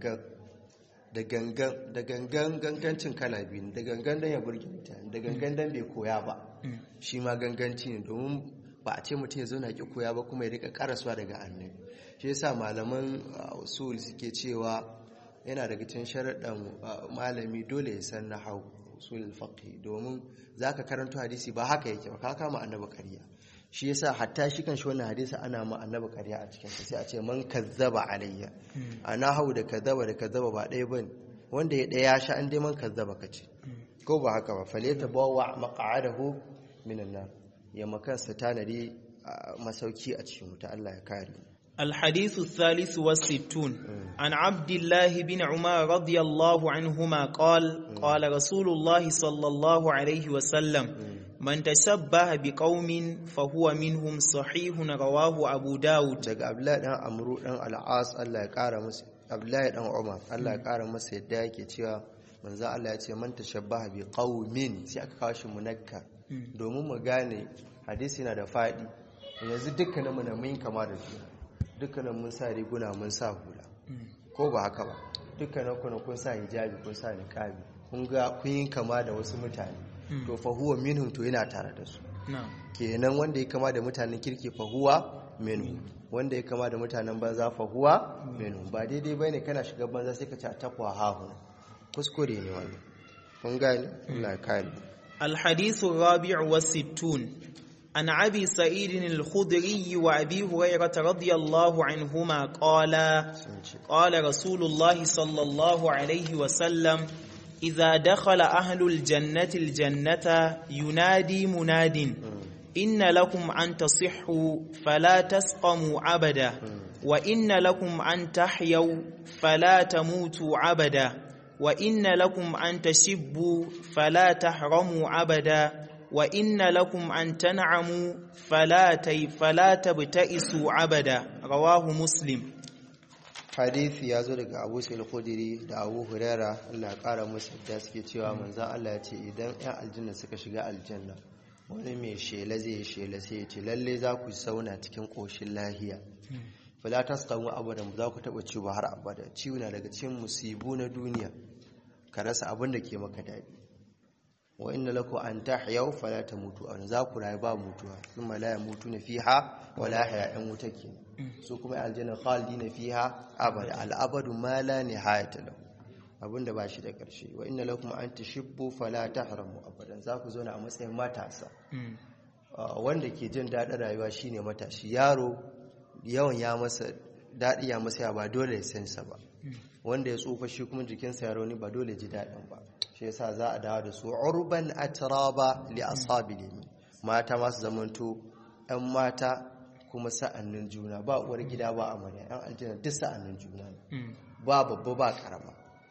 da gangan gangancin kala biyu da gangan dan ya burge mutane da gangan dan bai koya ba shi ma ganganci ne domin ba a ce mutum ya zo na ki koya ba kuma ya rika karasuwa daga annabi shi yasa malaman usul suke cewa yana daga cikin sharaɗin malami dole ya san nahwu usulul fiqh domin zaka karanto hadisi ba haka yake ba ka kama annabi ƙarya shi yasa hatta shi kan shi wannan hadisi ana ma annabi ƙarya a cikin sai a ce man kazzaba alayya ana hau da kazzaba ba ɗaya bane wanda ya ɗaya sha an dai man kazzaba kace ko ba haka ba faleta bawa maq'adahu minan nar ya makansa tanadi masauki a cikin wuta Allah ya kare. الحديث الثالث والستون عن عبد الله بن عمر رضي الله عنهما قال قال رسول الله صلى الله عليه وسلم من تشبه بقوم فهو منهم صحيح رواه أبو داود. daga Abdullahi dan Amru dan Al-As Allah ya kara masa Abdullahi dan Umar Allah ya kara masa yadda yake cewa manzo Allah ya ce man tashabbaha bi qaumin sai aka kawo shi munakkar domin mu gane hadisi yana da fadi yanzu dukkanin mu na mun kama da juna dukkanin mun sa riguna mun sa hula ko ba haka ba dukkanin ku kun sa hijabi kun sa niqabi kun ga kun yi kama da wasu mutane to fa huwa minhum to yana tare da su kenan wanda ya kama da mutanen kirki fa huwa minhum wanda ya kama da mutanen banza fa huwa minhum ba daidai bane kana shiga banza sai ka ci takwa hahu kuskure ne wannan kun gane Allah ya kare. الحديث الرابع والستون عن أبي سعيد الخدري وأبي هريرة رضي الله عنهما قال رسول الله صلى الله عليه وسلم إذا دخل أهل الجنة الجنة ينادي مناد إن لكم أن تصحوا فلا تسقموا أبدا وإن لكم أن تحيوا فلا تموتوا أبدا وإن لكم أن تشبوا فلا تحرموا أبدا وإن لكم أن تنعموا فلا تبتئسوا أبدا رواه مسلم. حديث ya zo daga Abu Sa'id al-Khudri da Abu Huraira Allah ya kara musu da suke cewa manzon Allah ya ce idan ƴan aljanna suka shiga aljanna wani mai shela zai shela sai ya ce lalle za ku sauna cikin koshin lahiya fala tasqamu abadan za ku taba ciwo har abada ciwo na daga cikin musibu na duniya ka rasa abin da ke maka dadi wa inna lakum an tahyaw fala tamutu an za ku rayu ba mutuwa thumma la yamutuna fiha wala haya'an mutaki su kuma aljanna khalidina fiha abada al-abadu ma la nihayata lahu abinda ba shi da karshe wa inna lakum an tashibbu fala tahramu abadan za ku zauna a matsayin matasa wanda ke jin dadin rayuwa shine matashi yaro yawan ya masa dadi ya masa ba dole ya san sa ba wanda ya tsufa shi kuma jikinsa ya rauni ba dole ji dadin ba shi yasa za a dawo da su urban atraba li ashabil yamin mata masu zamanto ɗan mata kuma sa'annin juna ba uwar gida ba amarya ɗan aljanna duk sa'annin juna ba babba ba karama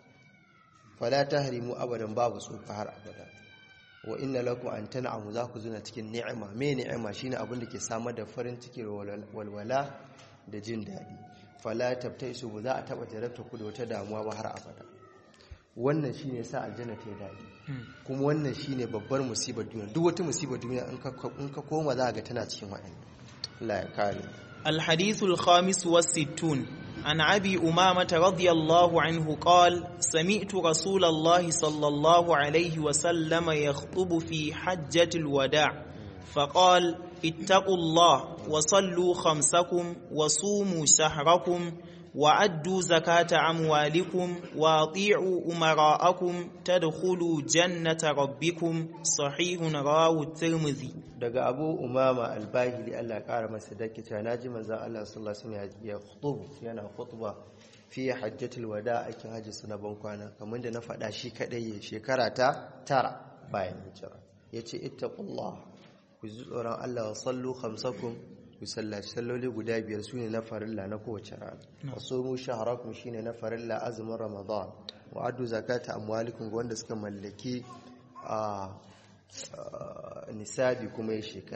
fala tahrimu abadan babu tsufa har abada wa inna lakum an tan'amu za ku zuna cikin ni'ima me ni'ima shine abin da ke samar da farin ciki walwala da jin daɗi fala tabtaisu ba za a taba jarabta ku da wata damuwa ba har abada wannan shine sa aljanna ta yi daɗi kuma wannan shine babbar musibar duniya duk wata musibar duniya in ka koma za ga tana cikin waɗannan Allah ya kare. الحديث الخامس والستون عن أبي أمامة رضي الله عنه قال سمعت رسول الله صلى الله عليه وسلم يخطب في حجة الوداع فقال اتقوا الله وصلوا خمسكم وصوموا شهركم وأدوا زكاة أموالكم وأطيعوا أمراءكم تدخلوا جنة ربكم صحيح رواه الترمذي. daga Abu Umama al-Bahili Allah ya kara masa dakita naji manzon Allah sallallahu alaihi wasallam ya khutuba yana khutba fi hajjatul wada akin haji sunan bankwana kamar da na faɗa shi kadai ya shekara ta 9 bayan hijira yace ittaqullah ku ji tsoron Allah wa sallu khamsakum ku sallaci salloli guda biyar sune na farilla na kowace rana wasumu shahrakum shine na farilla azumin ramadan wa addu zakata amwalikum ga wanda suka mallaki nisabi kuma ya shekara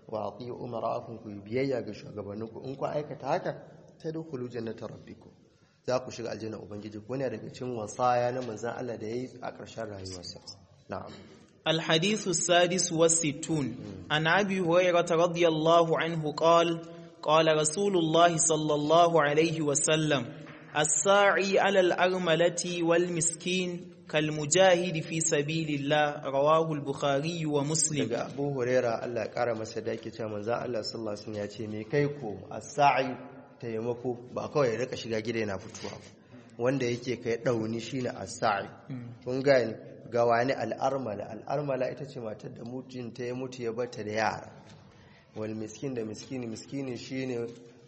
wa ati'u umara'akum ku biyayya ga shugabanninku in ku aikata haka tadkhulu jannata rabbikum za ku shiga aljanna ubangiji ko ne daga cikin wasaya na manzon Allah da yayi a ƙarshen rayuwarsa na'am الحديث السادس والستون عن أبي هريرة رضي الله عنه قال رسول الله صلى الله عليه وسلم الساعي على الأرملة والمسكين كالمجاهد في سبيل الله رواه البخاري ومسلم. daga Abu Huraira Allah ya kara masa dake cewa manzo Allah sallallahu alaihi wasallam ya ce me kai ko as-sa'i taimako ba kawai ya rika shiga gida yana fituwa wanda yake kai dauni shine as-sa'i kun gane ga wani al-armala ita ce matar da mutunta ya mutu ya bata da yara wal miskin da miskini shine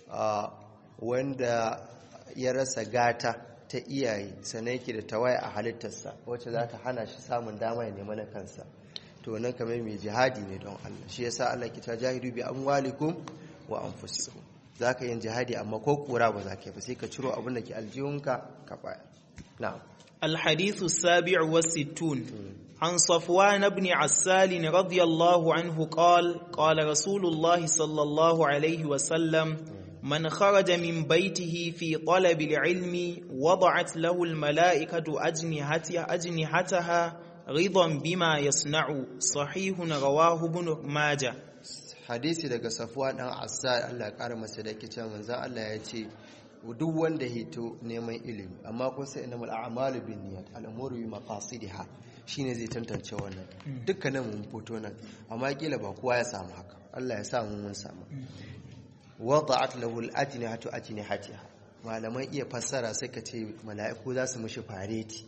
wanda ya rasa gata ta iyaye sannan yake da tawaye a halittarsa wacce za ta hana shi samun dama ya nema na kansa to nan kamar mai jihadi ne don Allah shi yasa Allah ke ta jahidu bi amwalikum wa anfusikum zaka yin jihadi amma ko kura ba zaka yi ba sai ka ciro abin da ke aljihunka ka baya na'am الحديث السابع والستون عن صفوان بن عسال رضي الله عنه قال رسول الله صلى الله عليه وسلم من خرج من بيته في طلب العلم وضعت له الملائكة أجنحتها رضا بما يصنع صحيح رواه ابن ماجه. hadisi daga Safwan dan Assal Allah ya kara masa da kici manzo Allah ya ce duk wanda hito neman ilimi amma kun sai innamal a'malu binniyat al'amuru bi maqasidiha shine zai tantance wannan dukkanin mun fito nan amma kila ba kowa ya samu haka Allah ya sa mun samu wada'at lahu al-ajnihatu ajnihatiha malaman iya fassara sai ka ce mala'iku za su mishi fareti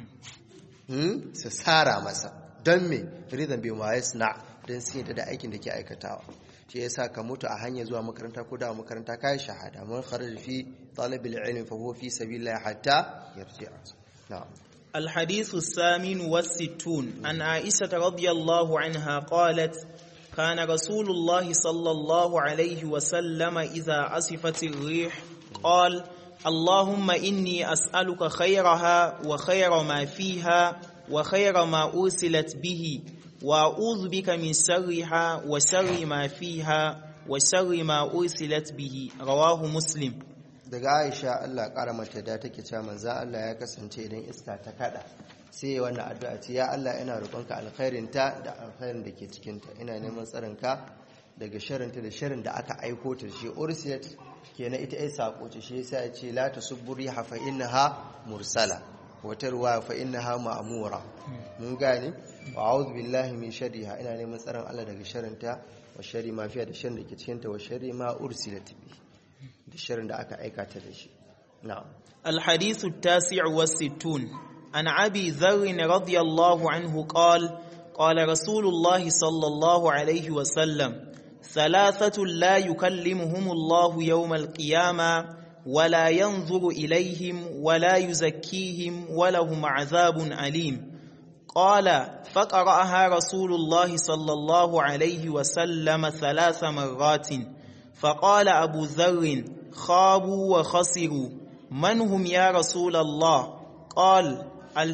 su sara masa don me ridan bi ma yasna dan sai da aikin da ke aikatawa shi yasa ka mutu a hanya zuwa makaranta ko da makaranta kai shahada mun kharaj fi talab al-ilm fa huwa fi sabilillah hatta yarji'a na'am الحديث الثامن والستون عن عائشة رضي الله عنها قالت كان رسول الله صلى الله عليه وسلم إذا أسفت الريح قال اللهم إني أسألك خيرها وخير ما فيها وخير ما أرسلت به وأعوذ بك من شرها وشر ما فيها وشر ما أرسلت به رواه مسلم. daga Aisha Allah ƙara mata da take cewa manzo Allah ya kasance idan iska ta kada sai wannan addu'a ce ya Allah ina roƙonka alkhairin ta da alkhairin da ke cikin ta ina neman tsarin ka daga sharrin ta da sharrin da aka aiko ta shi ursilat kenan ita ai sako ce shi yasa ya ce la tasuburi fa innaha mursala wata ruwa fa innaha ma'mura mun gane wa a'udhu billahi min sharriha ina neman tsarin Allah daga sharrin ta wa sharri ma fiya da sharrin da ke cikin ta wa sharri ma ursilat bi الشرن da aka aikata da shi na'am الحديث التاسع والستون عن أبي ذر رضي الله عنه قال رسول الله صلى الله عليه وسلم ثلاثة لا يكلمهم الله يوم القيامة ولا ينظر إليهم ولا يزكيهم ولهم عذاب أليم قال فقرأها رسول الله صلى الله عليه وسلم 3 مرات فقال أبو ذر خابوا وخسروا من هم يا رسول الله قال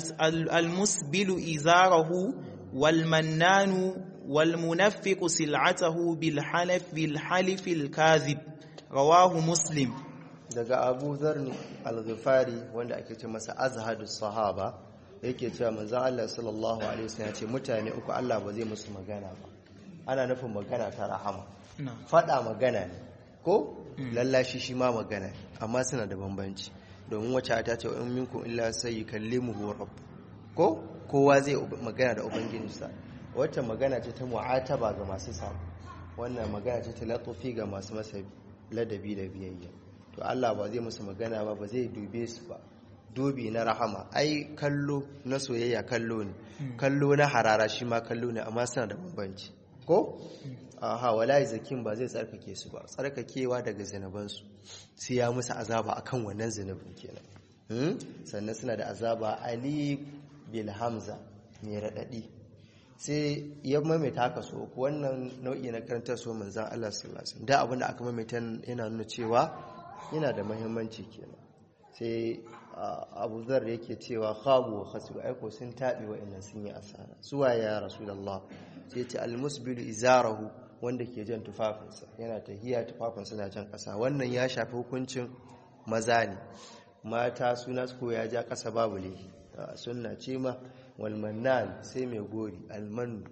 المسبل إزاره والمنان والمنفق سلعته بالحلف الكاذب رواه مسلم. daga Abu Dharr al-Ghifari wanda ake ce masa azhadus sahaba yake cewa manzo Allah sallallahu alaihi wasallam ya ce mutane uku Allah ba zai musu magana ba ana nufin magana ta rahama fada magana ne ko lallashi shi ma magana ne amma suna da bambanci domin wacce ta ce in minkum illa sayyikallimuhu rabb ko kowa zai magana da ubangijinsa wacce magana ce ta mu'ataba ga masu sabo wannan magana ce ta latufi ga masu masa ladabi da biyayya to Allah ba zai musu magana ba zai dube su ba dubi na rahama ai kallo na soyayya kallo ne kallo na harara shi ma kallo ne amma suna da bambanci ko aha wallahi zakin ba zai tsarkake su ba tsarkakewa daga zinabansu sai ya musu azaba akan wannan zinabin kenan sannan suna da azaba ali bil hamza mai radadi sai ya maimaita haka so wannan nau'i na karantar so manzon Allah sallallahu alaihi wasallam da abinda aka maimaita yana nuna cewa yana da muhimmanci kenan sai Abu Dharr yake cewa khabu wa khasiru aiko sun tabi wa'annan sun yi asara suwa ya rasulullah sai ce almusbilu izarahu wanda ke jan tufafinsa yana tahiya tufafinsa na jan ƙasa, wannan ya shafi hukuncin maza ne. Mata suna su ya ja ƙasa babu laifi, sunna ce ma. wal mannan sai mai gori, almanu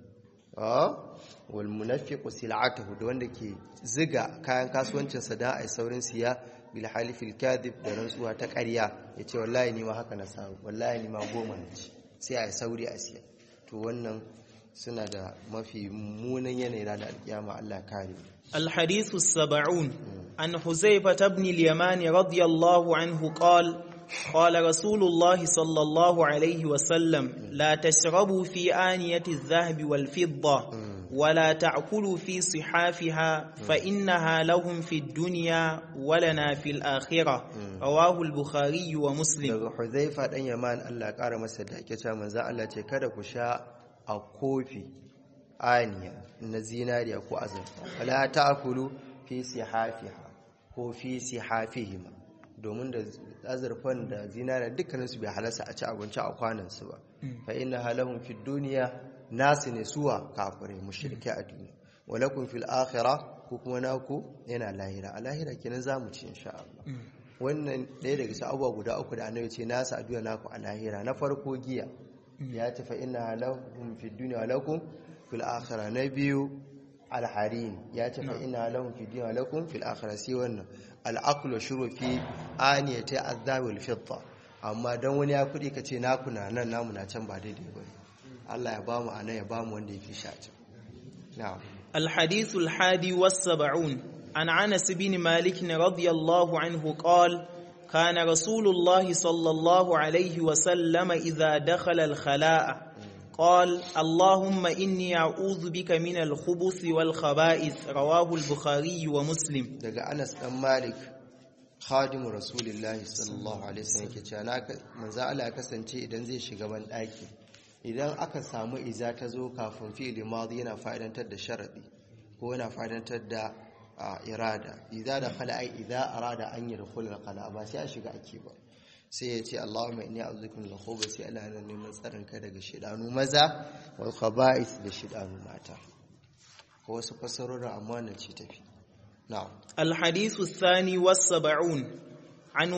wal munafiqu sil'atuhu, da wanda ke ziga kayan kasuwancinsa da ai saurin siya, bil halifil kadhib, da rantsuwa ta ƙarya, yace wallahi ni ma haka na samu, wallahi ni ma goma na ci, sai ai sauri a siya. To wannan suna da mafi munan yanayi ranar alkiyama, Allah kare. الحديث السبعون عن حذيفة بن اليمان رضي الله عنه قال قال رسول الله صلى الله عليه وسلم لا تشربوا في آنية الذهب والفضة ولا تأكلوا في صحافها فإنها لهم في الدنيا ولنا في الآخرة رواه البخاري ومسلم. حذيفة بن اليمان الله قال مسدا كتا منزا الله ce kada ku sha a kofi aniya na zinariya ko azurfa, wala ta'kulu fi sihafiha ko fi sihafihima, domin da azurfan da zinariya dukkaninsu bai halasta a ci abinci a kwanansu ba. fa inna halahum fi duniya, nasu ne suwa kafirai mushriki a duniya, walakum fil akhirah, ko kuma naku yana lahira. A lahira kenan zamu ci insha Allah. wannan ɗaya daga cikin abubuwa guda uku da annabi ce nasu a duniya naku a lahira. Na farko giya, ya ce fa inna halahum fi dunya wa lakum fil akhirah. Na biyu alharin, ya ce fa inna lahum fi dunya wa lakum fil akhirah. sai wannan al'aqlu shuru fi aniyati adh-dhahab wal fidda. amma dan wani ya kudi kace naku na nan namu na can, ba daidai bane. Allah ya bamu anan, ya bamu wanda yake sha can. na'am. الحديث الحادي والسبعون عن أنس بن مالك رضي الله عنه قال كان رسول الله صلى الله عليه وسلم إذا دخل الخلاء قال اللهم إني أعوذ بك من الخبث والخبائث رواه البخاري ومسلم. daga Anas dan Malik khadimu Rasulullahi sallallahu alaihi wasallam yake cewa manzo Allah ya kasance idan zai shiga ban daki, idan aka samu iza ta zo kafin fi'li madi yana fa'idantar da sharadi ko yana fa'idantar da irada. idza dakhala ay idza arada an yadkhula al-qala, ba sai a shiga ake ba. sai ya ce Allahumma inni a'udhuka min al-khubuthi, Allah yana neman tsarin ka daga shidanu maza wal khaba'ith, da shidanu mata. ko wasu fasarorin amma nan ce tafi. na'am. الحديث الثاني والسبعون عن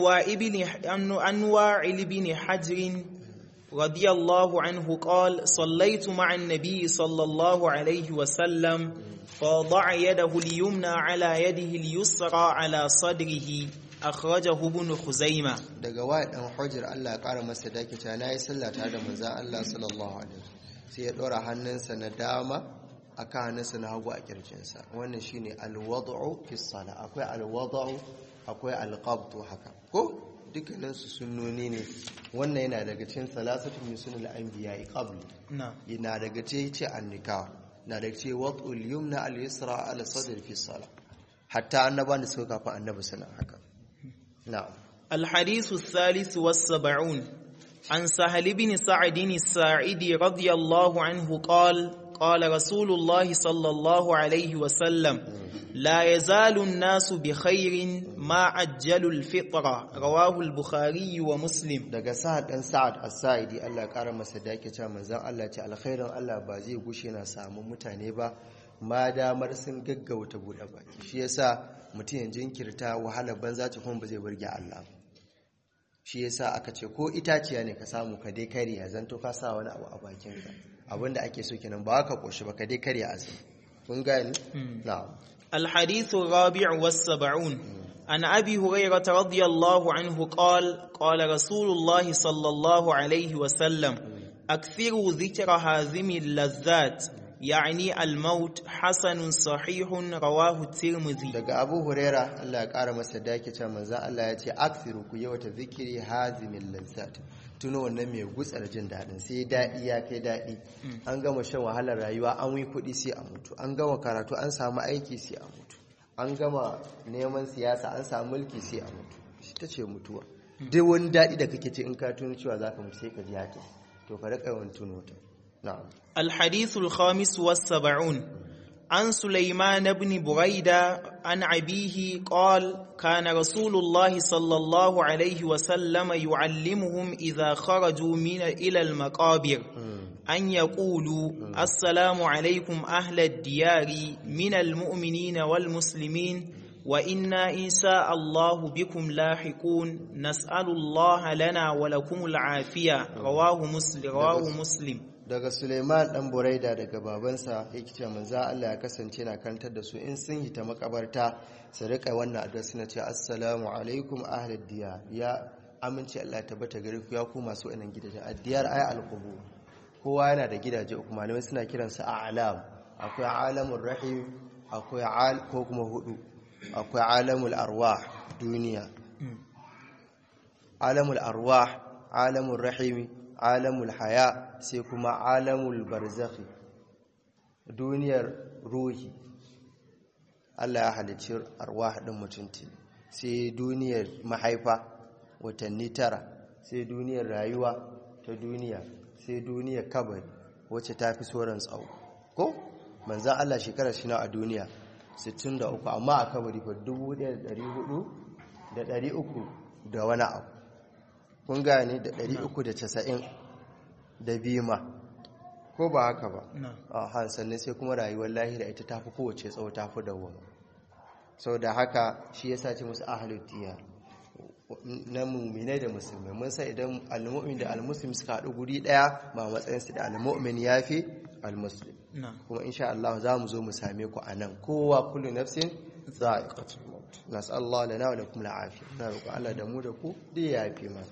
وائل بن حجر رضي الله عنه قال صليت مع النبي صلى الله عليه وسلم فوضع يده اليمنى على يده اليسرى على صدره أخرجه ابن خزيمة. daga Wa'il dan Hujr Allah ya kara masa dake ta nayi sallah tare da manzon Allah sallallahu alaihi wasallam, sai ya dora hannunsa na dama akan hannunsa na hagu a kirjinsa. wannan shine al-wad'u fi salah. akwai al-wad'u, akwai al-qabdu, haka ko dukkanin su sunnoni ne. wannan yana daga cikin salasatu min sunnil anbiya qabl. yana daga cikin annika, na daga cikin wad'ul yumna al-yusra ala sadr fi salah. hatta annabawan da suka kafa annabi sallallahu haka. na'am. الحديث الثالث والسبعون عن سهل بن سعد الساعدي رضي الله عنه قال قال رسول الله صلى الله عليه وسلم لا يزال الناس بخير ما عجلوا الفطر رواه البخاري ومسلم. daga Sa'ad dan Sa'ad as-Sa'idi Allah ya kara masa dake cewa manzon Allah ce alkhairin Allah ba zai gushe na samu mutane ba ma damar sun gaggauta bude baki. shi yasa mutum ya jinkirta wahala banza ce kuma ba zai burge Allah. shi yasa aka ce ko itaciya ne ka samu ka dai kariya zanto ka sa wani abu a bakinka. abinda ake so kenan, ba ka koshi ba ka dai kariya azumi. kun gani? na'am. الحديث الرابع والسبعون عن أبي هريرة رضي الله عنه قال قال رسول الله صلى الله عليه وسلم أكثروا ذكر هازم اللذات يعني الموت حسن صحيح رواه الترمذي. daga Abu Huraira Allah ya kara masa dake cewa manzo Allah ya ce akthiru ku yawata zikiri hazimil lazzat, tuno wannan mai gutsar jin dadin. sai dadi ya kai dadi, an gama shan wahalar rayuwa, an yi kudi sai a mutu, an gama karatu an samu aiki sai a mutu, an gama neman siyasa an samu mulki sai a mutu. ita ce mutuwa. duk wani dadi da kake ce in ka tuno cewa zaka mutu sai ka ji haka, to ka rika yawan tuno ta. نعم. الحديث الخامس والسبعون عن سليمان بن بريدة عن أبيه قال كان رسول الله صلى الله عليه وسلم يعلمهم إذا خرجوا إلى المقابر أن يقولوا السلام عليكم أهل الديار من المؤمنين والمسلمين وإنا إن شاء الله بكم لاحقون نسأل الله لنا ولكم العافية رواه مسلم. daga Suleiman dan Buraida daga babansa yake cewa manzo Allah ya kasance na kantar da su in sun hita makabarta su rika wannan addu'a suna cewa assalamu alaikum ahlad diyar, ya amince Allah ya tabbata gare ku ya ku masu wannan gidaje. Addiyar ay alqubur, kowa yana da gidaje uku, malamai suna kiransa a'lam. Akwai alamur rahim, akwai ko kuma hudu, akwai alamul arwah duniya, alamul arwah, alamul rahimi, alamul haya, sai kuma alamul barzakhi, duniyar ruhi. Allah ya halicci arwah din mutunci, sai duniyar mahaifa watanni 9, sai duniyar rayuwa ta duniya, sai duniyar kabari wacce ta fi sauran tsawo. Ko manzan Allah shekarar shi na a duniya 63, amma a kabari fa 1400 da 300 da wani abu, kun gane, da 390 da bima, ko ba haka ba? A hansannin sai kuma rayuwar lahira ita tafi kowace tsawo, tafi dawwama. sau da haka shi ya sace musu ahlud diyar na mu'minai da musulmai. Mun san idan al-mu'min da al-muslim suka haɗu guri ɗaya ba matsayinsu da al-mu'min yafi al-muslim. Kuma insha Allah za mu zo mu same ku a nan, kowa kullu nafsin za'iqatul maut. Nas'allahu lana wa lakum al-afiyah. Na roƙo Allah da mu da ku duk ya yafe mana.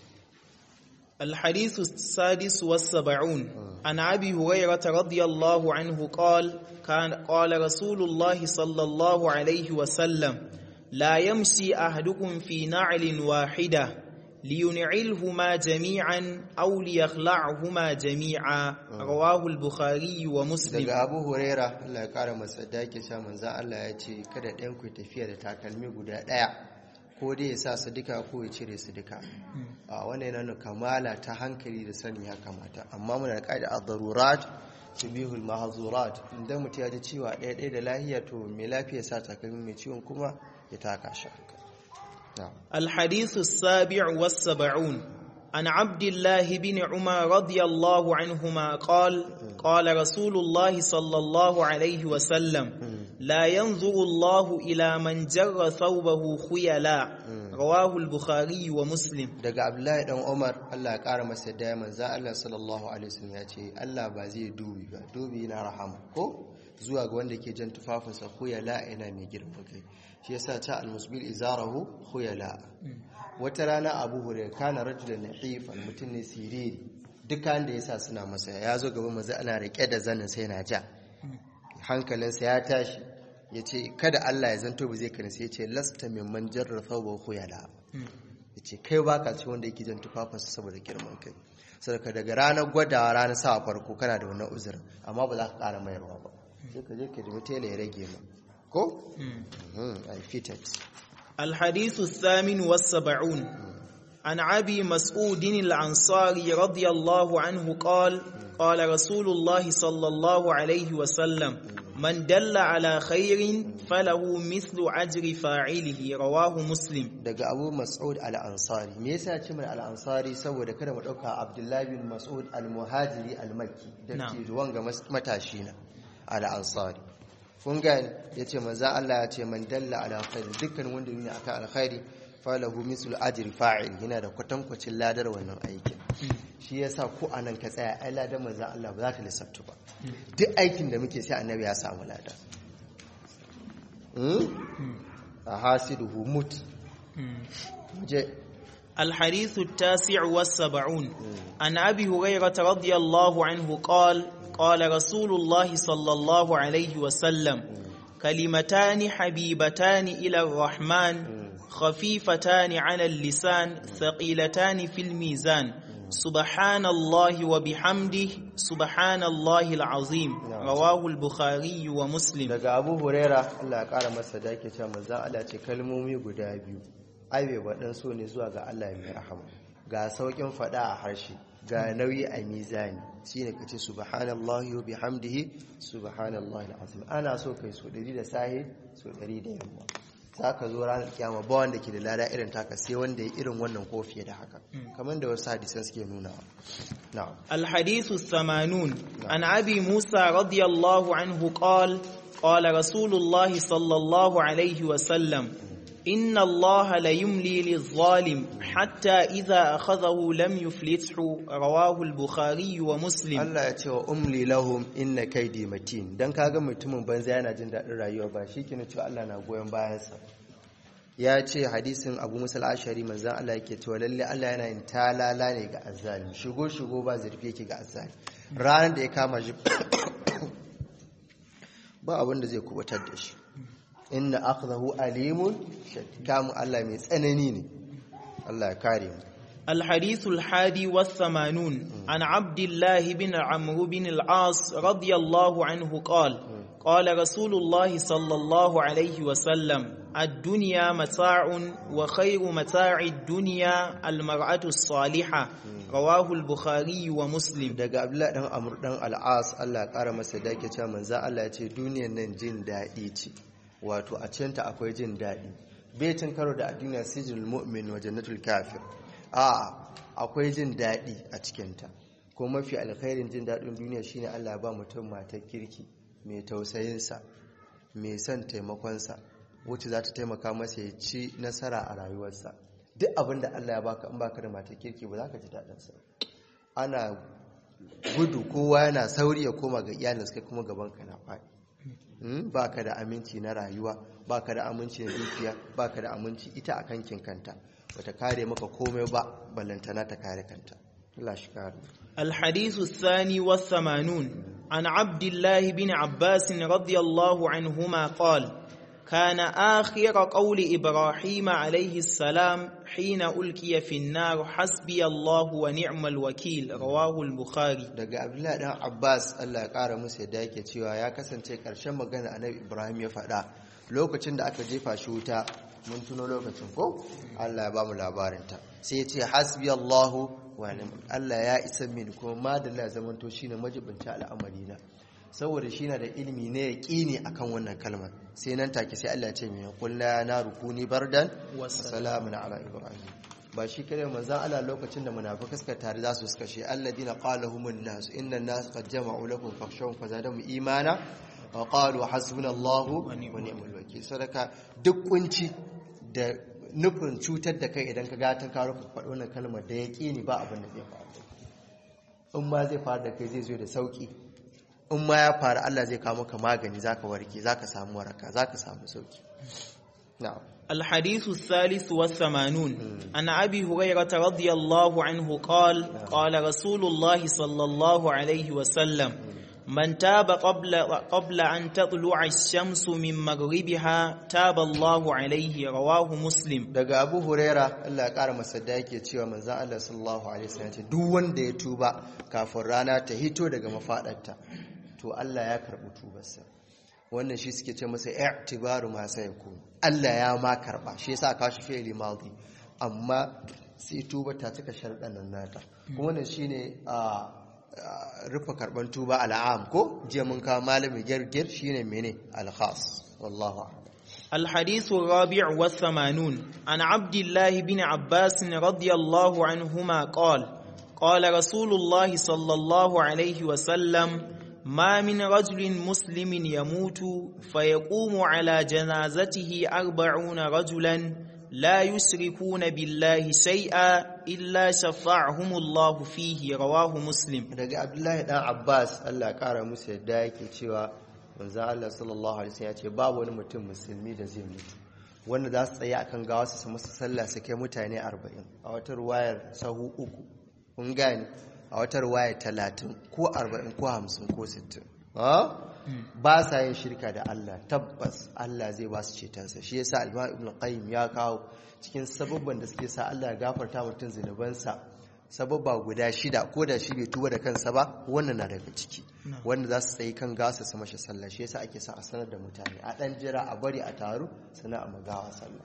الحديث السادس والسبعون عن أبي هريرة رضي الله عنه قال رسول الله صلى الله عليه وسلم لا يمشي أحدكم في نعل واحدة لينعلهما جميعا أو ليخلعهما جميعا رواه البخاري ومسلم. daga Abu Huraira Allah ya kara masa dake sha manzo Allah ya ce kada ɗayan ku tafiya da takalmi guda ɗaya, ko dai ya sa su duka ko ya cire su duka. Wannan yana kamala ta hankali da sani ya kamata, amma muna da ƙa'ida ad-darurat tubihul mahzurat. Idan mutum ya ji ciwa ɗaya da lahiya, to mai lafiya sa takalmi, mai ciwon kuma ya taka shi. الحديث السابع والسبعون عن عبد الله بن عمر رضي الله عنهما قال رسول الله صلى الله عليه وسلم لا ينظر الله إلى من جر ثوبه خيلا رواه البخاري ومسلم. daga Abdullahi dan Umar Allah ya kara masa da manzo Allah sallallahu alaihi wasallam ya ce Allah ba zai dubi na rahama ko zuwa ga wanda ke jan tufafinsa khuyala yana mai girman kai. Shi yasa ta al-musbil izarahu khuyala. Wata rana Abu Hurairah kana rajulan nahifan, mutum ne siriri, dukan da yasa suna masa, ya zo gaban manzo ana rike da zanin sai na ja, hankalinsa ya tashi, yace kada Allah ya zanto ba zai kana, sai yace lasta mimman jarra thawba khuyala, yace kai baka ci wanda yake jan tufafinsa saboda girman kai. Saboda daga ranar gwadawa, ranar sa farko kana da wannan uzurin, amma ba za ka ƙara mayarwa ba, sai ka je ka dubi tela ya rage ma ko I fitted. الحديث الثامن والسبعون عن أبي مسعود الأنصاري رضي الله عنه قال رسول الله صلى الله عليه وسلم من دل على خير فله مثل أجر فاعله رواه مسلم. daga Abu Mas'ud al-Ansari. Me yasa ce mana al-Ansari? Saboda kada mu dauka Abdullah bin Mas'ud al-Muhajiri al-Makki, da ke zuwan ga matashi na al-Ansari. Kun gani yace manzo Allah ya ce man dalla ala khair, dukkan wanda yana akan alkhairi falahu mislu ajri fa'il, yana da kwatankwacin ladar wannan aikin. Shi yasa ko anan ka tsaya ai ladar manzo Allah ba za ta lissafta ba. Duk aikin da muke sai annabi ya samu lada. Ahasiduhu mut. الحديث التاسع والسبعون عن أبي هريرة رضي الله عنه قال رسول الله صلى الله عليه وسلم كلمتان حبيبتان إلى الرحمن خفيفتان على اللسان ثقيلتان في الميزان سبحان الله وبحمده سبحان الله العظيم رواه البخاري ومسلم. daga Abu Huraira Allah ya kara masa dake cewa manzo Allah ce kalmomi guda biyu aibe baɗan so ne zuwa ga Allah mai rahama, ga saukin faɗa a harshe, ga nauyi a mizani, shine kace subhanallahi wa bihamdihi subhanallahi alazim. Ana so kai so 100 da sahi, so 100 da yamma, zaka zo ranar kiyama ba wanda ke da lada irin taka sai wanda ya irin wannan ko fiye da haka kamar da wasu hadisan suke nuna. na'am الحديث الثمانون عن أبي موسى رضي الله عنه قال قال رسول الله صلى الله عليه وسلم إن الله ليملي للظالم حتى إذا أخذه لم يفلته رواه البخاري ومسلم. Allah ya ce wa umli lahum inna kaidi matin dan kaga mutumin banza yana jin daɗin rayuwa ba shi kina cewa Allah na goyon bayansa. Ya ce hadisin Abu Musa al-Ashari manzon Allah yake cewa lalle Allah yana yin talala ne ga azzalimi shigo ba zurfi yake ga azzalimi ranar da ya kama shi ba abin da zai kubutar da shi. Inna akhdahu alimun shadid kamu Allah mai tsanani ne. Allah ya kare mu. الحديث الحادي والثمانون عن عبد الله بن عمرو بن العاص رضي الله عنه قال قال رسول الله صلى الله عليه وسلم الدنيا متاع وخير متاع الدنيا المرأة الصالحة رواه البخاري ومسلم. daga Abdullah dan Amr dan al-As Allah ya kara masa dake cewa manzo Allah ya ce duniyar nan jin dadi ce wato a cikin ta akwai jin dadi bai cin karo da duniya sijil mu'min wa jannatul kafir akwai jin dadi a cikin ta ko mafi alkhairin jin dadin duniya shine Allah ya ba mutum matar kirki mai tausayin sa mai son taimakon sa wacce za ta taimaka masa ya ci nasara a rayuwarsa. Duk abin da Allah ya baka in baka da matar kirki ba za ka ji daɗin sa. Ana gudu kowa yana sauri ya koma ga iyalinsa kai kuma gaban ka na faɗi. Baka da aminci na rayuwa, baka da aminci na dukiya, baka da aminci ita a kankin kanta. Bata kare maka komai ba ballantana ta kare kanta. Allah shi kare. الحديث الثاني والثمانون عن عبد الله بن عباس رضي الله عنهما قال كان آخر قول إبراهيم عليه السلام حين ألقي في النار حسبي الله ونعم الوكيل رواه البخاري. daga Abdullah dan Abbas Allah ya kara musu yadda yake cewa ya kasance karshen magana Annabi Ibrahim ya faɗa lokacin da aka jefa shi wuta mun tuno lokacin ko Allah ya ba mu labarin ta sai ya ce hasbi Allah wa ni'mal Allah ya isa min kuma madalla ya zamanto shine majibinta al'amari na saboda shi na da ilimi ne ya ƙini a kan wannan kalmar sai nan take sai Allah ce mai kulla na rukuni bardan wa salamun ala ibrahim ba shi kare manzan Allah lokacin da munafikai suka tare za su suka ce alladina qalahumun nas inna nas qad jama'u lakum fakhshawhum fazadahum imana wa qalu hasbunallahu wa ni'mal wakeel sadaka duk kunci da nufin cutar da kai idan ka ga ta karo ka faɗo wannan kalmar da ya ƙini ba abin da zai faru in ma zai faru da kai zai zo da sauki in ma ya faru Allah zai kawo maka magani zaka warke zaka samu waraka zaka samu sauki. na'am الحديث الثالث والثمانون عن أبي هريرة رضي الله عنه قال قال رسول الله صلى الله عليه وسلم من تاب قبل أن تطلع الشمس من مغربها تاب الله عليه رواه مسلم. daga Abu Huraira Allah ya kara masa da yake cewa manzon Allah sallallahu alaihi wasallam ce duk wanda ya tuba kafin rana ta hito daga mafadarta to Allah ya karɓi tubarsa. Wannan shi suke ce masa i'tibaru ma sayakun Allah ya ma karɓa shi yasa aka shi fi'li madi amma sai tuba ta cika sharuɗan nan nata kuma wannan shine rufe karɓan tuba al'am ko je mun kawo malami girgir shine mene al-khas wallahu a'lam. الحديث الرابع والثمانون عن عبد الله بن عباس رضي الله عنهما قال قال رسول الله صلى الله عليه وسلم ما من رجل مسلم يموت فيقوم على جنازته 40 رجلا لا يشركون بالله شيئا إلا شفعهم الله فيه رواه مسلم. daga Abdullahi dan Abbas Allah ya kara musu yadda yake cewa manzo Allah sallallahu alaihi wasallam ya ce babu wani mutum musulmi da zai mutu wanda za su tsaya akan gawa su masa sallah su kai mutane 40 a wata ruwayar sahu 3 kun gane a wata ruwaya 30 ko 40 ko 50 ko 60 ba sa yin shirka da Allah tabbas Allah zai ba su cetonsa shi yasa Imam Ibn Qayyim ya kawo cikin sababban da suke sa Allah ya gafarta mutum zinubansa sababba guda 6 ko da shi bai tuba da kansa ba wannan na daga ciki wanda za su tsayi kan gasa su mashi sallah shi yasa ake sa a sanar da mutane a dan jira a bari a taru sana a magawa sallah.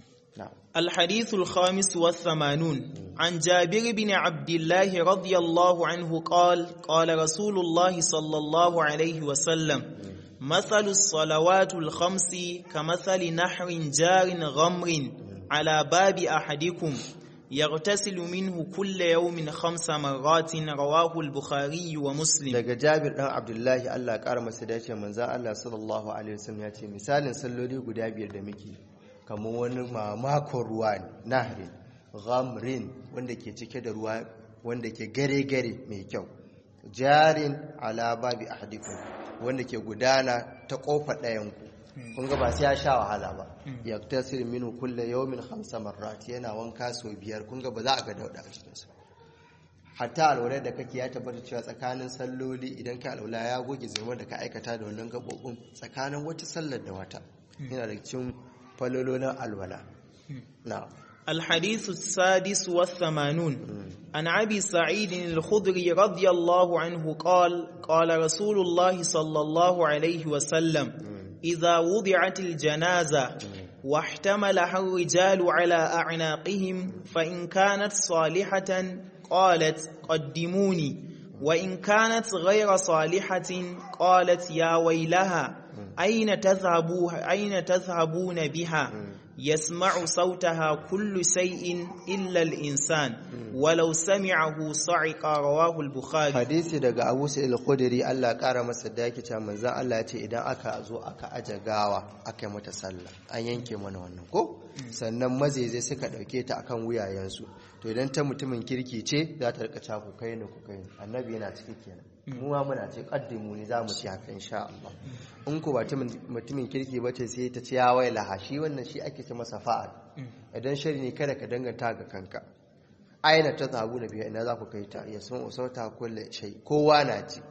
الحديث الخامس والثمانون عن جابر بن عبد الله رضي الله عنه قال قال رسول الله صلى الله عليه وسلم مثل الصلوات الخمس كمثل نحر جار غمر على باب أحدكم يغتسل منه كل يوم 5 مرات رواه البخاري ومسلم. daga Jabir dan Abdullahi Allah ƙara masa dace manzon Allah sallallahu alaihi wasallam ya ce misalin salloli guda biyar da muke kamar wani mamakon ruwa ne nahrin ghamrin wanda ke cike da ruwa wanda ke gare mai kyau jarin ala babi ahadikum wanda ke gudana ta kofar ɗayan ku kun ga ba sai ya sha wahala ba yaktasir minhu kullu yawmin 5 marrat yana wanka sau 5 kun ga ba za a ga dauda a cikin sa hatta alwala da kake ya tabbata cewa tsakanin salloli idan ka alwala ya goge zunuban da ka aikata da wannan gabobin tsakanin wata sallar da wata yana da cikin falololin alwala na'am. الحديث السادس والثمانون عن أبي سعيد الخدري رضي الله عنه قال قال رسول الله صلى الله عليه وسلم إذا وضعت الجنازة واحتملها الرجال على أعناقهم فإن كانت صالحة قالت قدموني وإن كانت غير صالحة قالت يا ويلها أين تذهبون بها يسمع صوتها كل شيء إلا الإنسان ولو سمعه صعق رواه البخاري. حديثي daga Abu Sa'id al-Khudri Allah ƙara masa daki ta manzon Allah ya ce idan aka zo aka aje gawa aka mata sallah an yanke mana wannan ko sannan mazaizai suka dauke ta akan wuyayensu to idan ta mutumin kirki ce za ta rika ta ku kai ne annabi yana ciki kenan mu ma muna ce kaddimu ne zamu ci haka insha Allah in ku ba mutumin kirki bace sai ta ce ya waila shi wannan shi ake ce masa fa'al idan shari ne kada ka danganta ga kanka aina ta zabu da biya ina za ku kai ta ya sun usauta kullu shay kowa na ji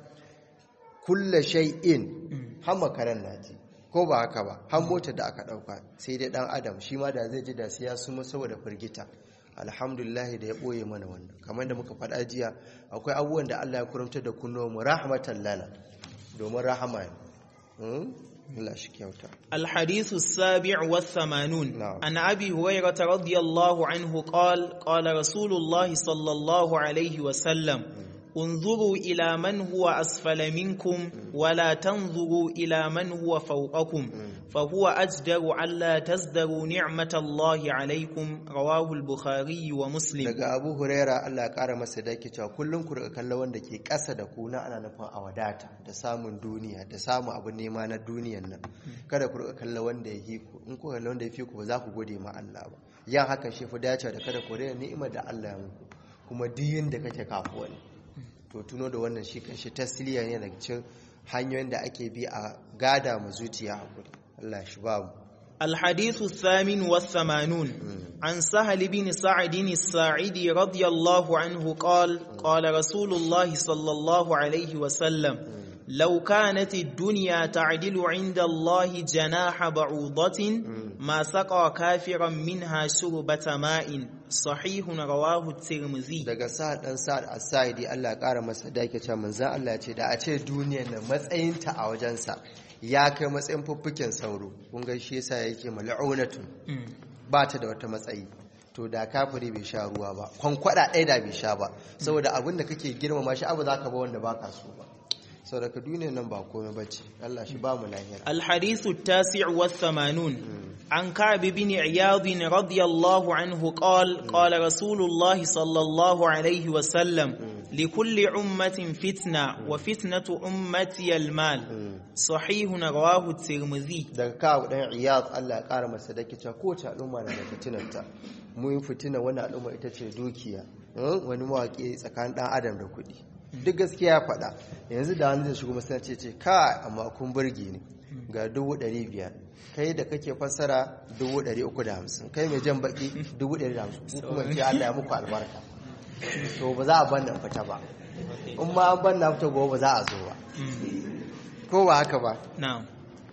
kullu shay'in har makaran na ji ko ba haka ba har mota da aka dauka sai dai dan adam shi ma da zai ji da siya su saboda firgita alhamdulillah da ya boye mana wannan kamar da muka faɗa jiya akwai abubuwan da Allah ya kurumta da kunno mu rahmatan lana domin rahama ne Allah shi kyauta. الحديث السابع والثمانون عن أبي هريرة رضي الله عنه قال رسول الله صلى الله عليه وسلم انظروا إلى من هو أسفل منكم ولا تنظروا إلى من هو فوقكم فهو أجدر ألا تزدروا نعمة الله عليكم رواه البخاري ومسلم. daga Abu Huraira Allah ya kara masa dake cewa kullum ku rika kallon wanda ke ƙasa da ku na ana nufin a wadata da samun duniya da samun abin nema na duniyan nan kada ku rika kallon wanda ya fi ku in ku kallon wanda ya fi ku ba za ku gode ma Allah ba yan haka shi fi dace da kada ku rena ni'imar da Allah ya muku kuma diyin da kake kafuwa ne to tuno da wannan shi kan shi tasliya ne daga cikin hanyoyin da ake bi a gada mu zuciya hakuri Allah shi ba mu. الحديث الثامن والثمانون عن سهل بن سعد الساعدي رضي الله عنه قال رسول الله صلى الله عليه وسلم لو كانت الدنيا تعدل عند الله جناح بعوضة ما سقى كافرا منها شربة ماء صحيح رواه الترمذي. daga Sa'ad dan Sa'ad as-Sa'idi Allah ya kara masa dake cewa manzon Allah ya ce da a ce duniyar nan matsayinta a wajensa ya kai matsayin fuffuken sauro kun ga shi yasa yake mal'unatun ba ta da wata matsayi to da kafiri bai sha ruwa ba kwankwada ɗaya da bai sha ba saboda abin da kake girmama shi abu zaka ba wanda baka so ba saboda duniyar nan ba komai bace Allah shi ba mu lafiya. الحديث التاسع والثمانون عن كعب بن عياض رضي الله عنه قال رسول الله صلى الله عليه وسلم لكل أمة فتنة وفتنة أمتي المال صحيح رواه الترمذي. daga Ka'ab dan Iyad Allah ya kara masa dake cewa kowace al'umma na da fitinarta mu yin fitina wannan al'umma ita ce dukiya wani mawaki tsakanin dan adam da kuɗi duk gaskiya ya faɗa yanzu da wani zai shigo masallaci ce ka amma kun burge ni ga 500 kai da kake fassara 350 kai mai jan baki 150 ku kuma ce Allah ya muku albarka to ba za a banna fita ba in ma an banna fita gobe ba za a zo ba ko ba haka ba na'am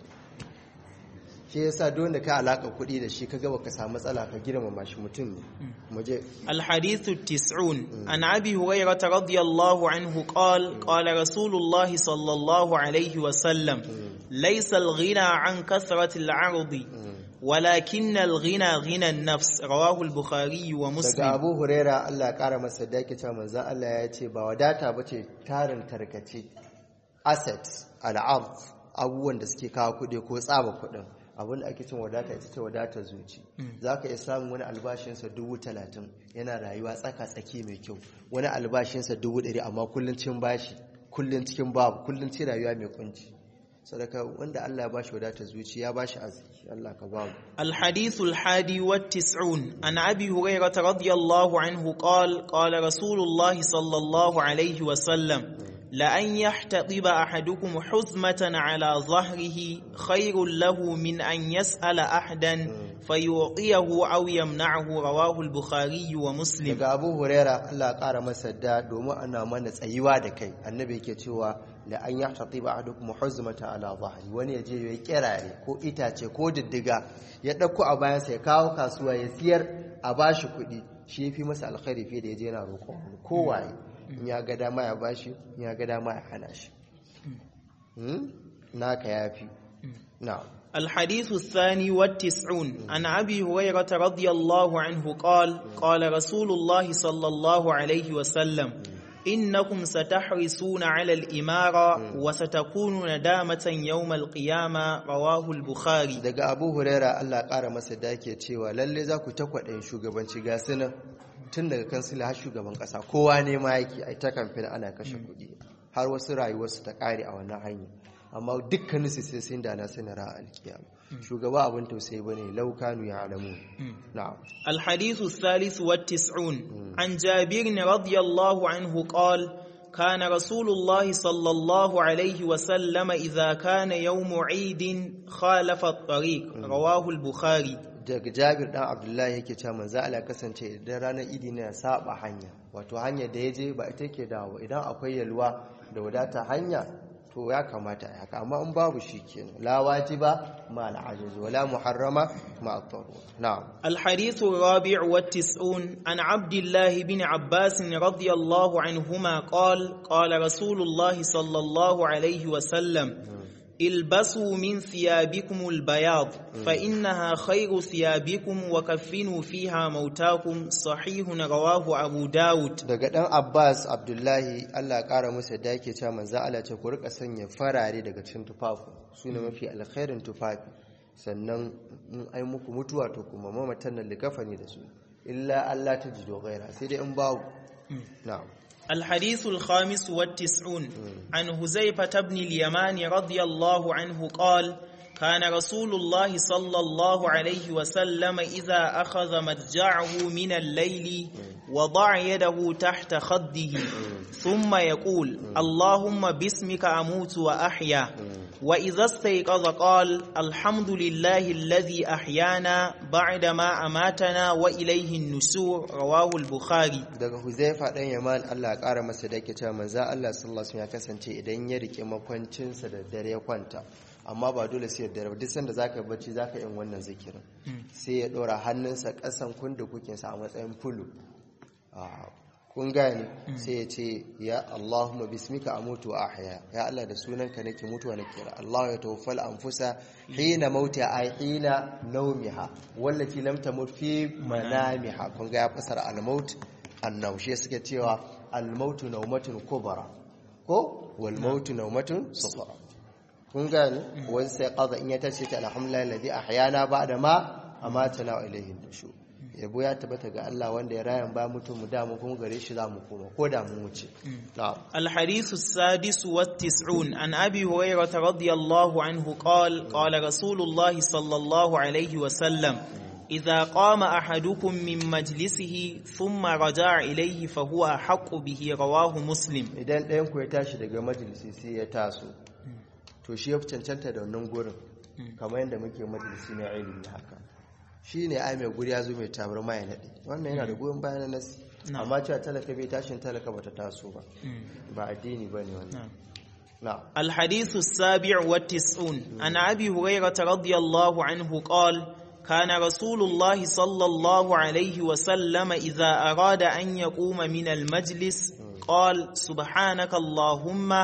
shi yasa don da ka alaka kuɗi da shi kaga baka samu matsala ka girmama shi mutum ne muje alhadithu 90 an abi hurairah radiyallahu anhu qala rasulullahi sallallahu alaihi wa sallam laysa alghina an kathrati al'ardi ولكن الغنى غنى النفس رواه البخاري ومسلم. daga Abu Huraira Allah ya kara masa dake cewa manzon Allah ya ce ba wadata bace tarin tarkace assets al'ard abubuwan da suke kawo kuɗi ko tsaba kuɗin. Abin da ake cin wadata ita ce wadatar zuci. Za ka iya samun wani albashinsa 30,000 yana rayuwa tsaka-tsaki mai kyau, wani albashinsa 100,000 amma kullum cin bashi, kullum cikin babu, kullum ci rayuwa mai kunci. sadaka wanda Allah ya bashi wadatar zuci ya bashi arziki Allah ka ba mu الحديث الحادي والتسعون عن أبي هريرة رضي الله عنه قال رسول الله صلى الله عليه وسلم لأن يحتطب أحدكم حزمة على ظهره خير له من أن يسأل أحدا فيعطيه أو يمنعه رواه البخاري ومسلم. daga Abu Huraira Allah ya kara masa da domin ana mana tsayuwa da kai annabi yake cewa la an yahtatiba ahadukum huzmata ala dhahri wani yaje yayi kirare ko itace ko diddiga ya dauko a bayan sa ya kawo kasuwa ya siyar a bashi kuɗi shi yafi masa alkhairi fiye da yaje yana roƙon kowaye in ya ga dama ya bashi in ya ga dama ya hana shi naka yafi na'am. الحديث الثاني والتسعون عن أبي هريرة رضي الله عنه قال رسول الله صلى الله عليه وسلم إنكم ستحرصون على الإمارة وستكون ندامة يوم القيامة رواه البخاري. daga Abu Huraira Allah ƙara masa dake cewa lalle za ku takwaɗe shugabanci ga sunan tun daga kansila har shugaban ƙasa kowa ne ma yake ai ta kamfen ana kashe kuɗi har wasu rayuwarsu ta ƙare a wannan hanya amma dukkanin su sai sun dana suna ra'a alkiyama shugaba abin tausayi bane laukanu ya alamu. na'am. الحديث الثالث والتسعون عن جابر رضي الله عنه قال كان رسول الله صلى الله عليه وسلم إذا كان يوم عيد خالف الطريق رواه البخاري. daga Jabir dan Abdullahi yake cewa manzo Allah kasance idan ranar Idi ne ya saba hanya wato hanya da yaje ba ita ke dawo idan akwai yalwa da wadata hanya to ya kamata a haka amma in babu shi kenan la wajiba ma al-ajiz wala muharrama ma at-darura. na'am. الحديث الرابع والتسعون عن عبد الله بن عباس رضي الله عنهما قال رسول الله صلى الله عليه وسلم البسوا من ثيابكم البياض فإنها خير ثيابكم وكفنوا فيها موتاكم صحيح رواه أبو داود. daga dan Abbas Abdullahi Allah ya kara masa da yake cewa manzo Allah ce ku rika sanya farare daga cikin tufafi sune mafi alkhairin tufafi sannan in ai muku mutuwa to kuma mamatan nan likafani da su illa Allah ta jido gaira sai dai in babu. na'am. الحديث الخامس والتسعون عن هزيفة بن اليمان رضي الله عنه قال كان رسول الله صلى الله عليه وسلم إذا أخذ مضجعه من الليل وضع يده تحت خده ثم يقول اللهم باسمك أموت وأحيا وإذا استيقظ قال الحمد لله الذي أحيانا بعدما أماتنا وإليه النشور رواه البخاري. daga Huzaifa dan Yaman Allah ya kara masa da yake cewa manzo Allah sallallahu alaihi wasallam ya kasance idan ya rike makwancinsa da dare ya kwanta amma ba dole sai da dare duk sanda zaka bacci zaka yin wannan zikirin sai ya dora hannunsa kasan kundukukinsa a matsayin fulu kun gane sai ya ce ya Allahumma bismika amutu wa ahya ya Allah da sunanka nake mutuwa nake kira Allah ya tawaffal anfusa hina mautiha ay hina nawmiha wallati lam tamut fi manamiha kun ga ya fasara al-maut an-nawshi suke cewa al-mautu nawmatun kubra ko wal mautu nawmatun sughra kun gane wani sai qada in ya tace ta alhamdulillah alladhi ahyana ba'da ma amatana wa ilayhi nushur yabo ya tabbata ga Allah wanda ya rayan ba mutum mu da mu kuma gare shi za mu koma ko da mu wuce. na'am. الحديث السادس والتسعون عن أبي هريرة رضي الله عنه قال رسول الله صلى الله عليه وسلم إذا قام أحدكم من مجلسه ثم رجع إليه فهو أحق به رواه مسلم. idan ɗayan ku ya tashi daga majalisi sai ya taso to shi ya fi cancanta da wannan gurin kamar yadda muke majalisi na ilimi haka shi ne ai mai guri ya zo mai tabar mai naɗe wannan yana da goyon bayan nasi amma cewa talaka bai tashin talaka bata taso ba ba addini ba ne wannan. na'am. الحديث السابع والتسعون عن أبي هريرة رضي الله عنه كان رسول الله صلى الله عليه وسلم إذا أراد أن يقوم من المجلس قال سبحانك اللهم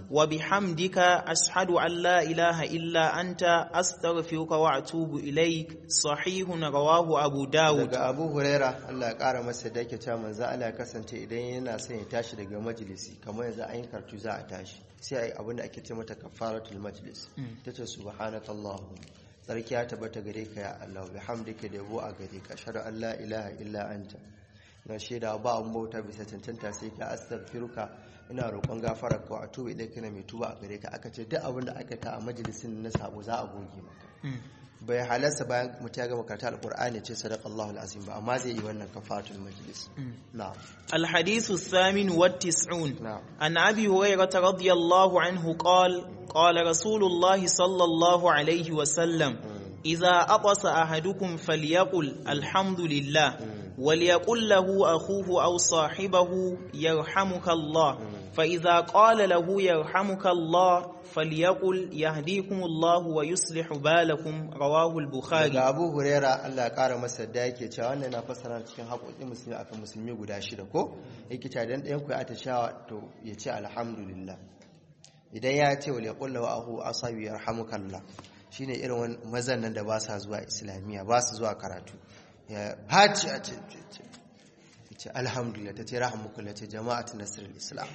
wa bihamdika ashhadu an la ilaha illa anta astaghfiruka wa atubu ilaik sahihun rawahu Abu Dawud. Daga Abu Huraira Allah ya kara masa da yake cewa manzo Allah ya kasance idan yana son ya tashi daga majalisi kamar yanzu an yi karatu za a tashi sai ai abin da ake ce mata kafaratul majlis tace subhanakallahu sarki ya tabbata gare ka ya Allah bihamdika da yabo a gare ka ashhadu an la ilaha illa anta na shaida ba an bauta bisa cancanta sai ka astaghfiruka ina roƙon gafararka wa atubu ilaika na mai tuba a gare ka aka ce duk abin da aka ta a majalisin na sabo za a goge maka bai halarsa bayan mutum ya gama karanta alqur'ani ce sadaqallahu alazim ba amma zai yi wannan kafaratul majlis na'am الحديث الثامن والتسعون نعم. عن أبي هريرة رضي الله عنه قال رسول الله صلى الله عليه وسلم إذا أطس أحدكم فليقل الحمد لله وليقل له أخوه أو صاحبه يرحمك الله فإذا قال له يرحمك الله فليقل يهديكم الله ويصلح بالكم رواه البخاري. daga Abu Huraira Allah ya kara masa da yake cewa wannan na fassara cikin haƙoƙin musulmi akan musulmi guda shida ko yake cewa dan ɗayan ku ya atashawa to ya ce alhamdulillah idan ya ce wal yaqul lahu ahu asabi yarhamukallah shine irin mazan nan da ba sa zuwa islamiyya ba su zuwa karatu ya haci a ce alhamdulillah ta ce rahmukallah ce jama'atu nasrul islam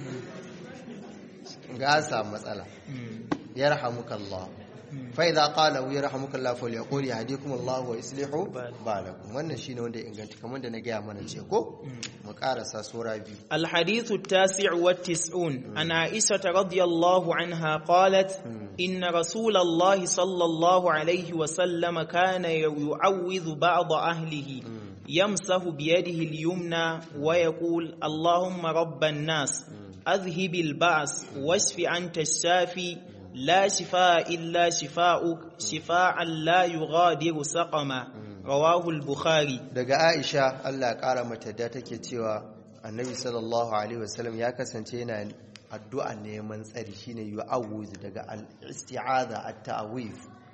ga samu matsala yarhamukallah fa idza qala wa yarhamukallah falyaqul yahdikumullahu wa yuslihu balakum wannan shine wanda ya inganta kamar da na gaya mana ce ko mu karasa sura biyu الحديث التاسع والتسعون عن عائشة رضي الله عنها قالت إن رسول الله صلى الله عليه وسلم كان يعوذ بعض أهله يمسح بيده اليمنى ويقول اللهم رب الناس أذهب البأس واشف أنت الشافي لا شفاء إلا شفاؤك شفاء لا يغادر سقما رواه البخاري. daga Aisha Allah ya kara mata da take cewa Annabi sallallahu alaihi wasallam ya kasance yana addu'a neman tsari shine yu'awwiz daga al-isti'aza at-ta'wiz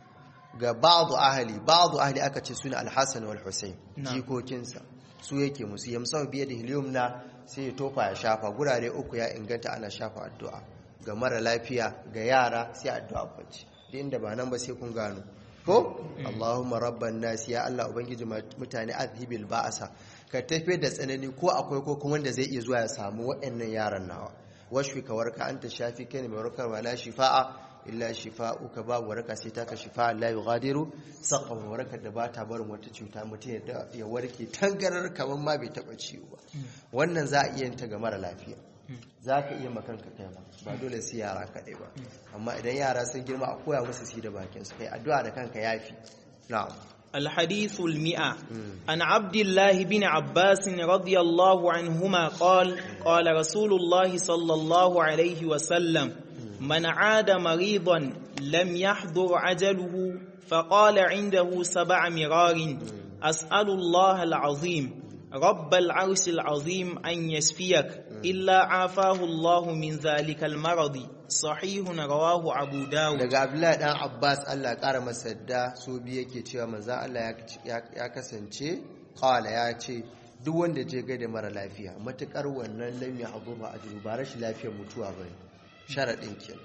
ga ba'du ahli aka ce suna al-Hasan wal Husayn jikokinsa su yake musu yamsa biye da heliumna sai ya tofa ya shafa gurare uku ya inganta ana shafa addu'a ga mara lafiya ga yara sai addu'a bacci duk inda ba nan ba sai kun gano ko Allahumma rabban nas ya Allah ubangiji mutane azhibil ba'asa ka tafi da tsanani ko akwai ko kuma wanda zai iya zuwa ya samu waɗannan yaran nawa washfi ka warka anta shafi kai mai warkar wala shifa'a illa shifa'uka babu waraka sai taka shifa'a la yughadiru saqama warakar da bata barin wata cuta mutum ya warke tangarar kaman ma bai taba ciwo ba wannan za a iya yin ta ga mara lafiya za ka iya makanka kai ba dole sai yara kaɗai ba amma idan yara sun girma a koya musu su da bakin su kai addu'a da kanka yafi na'am الحديث المئة عن عبد الله بن عباس رضي الله عنهما قال رسول الله صلى الله عليه وسلم من عاد مريضا لم يحضر عجله فقال عنده 7 مرار أسأل الله العظيم رب العرش العظيم أن يشفيك إلا عافاه الله من ذلك المرض صحيح رواه أبو داود. daga Abdullahi dan Abbas Allah ya kara masa da su biye yake cewa manzo Allah ya kasance qala ya ce duk wanda je ga da mara lafiya matukar wannan lam yahduru ajru ba rashin lafiyar mutuwa bane sharadin kenan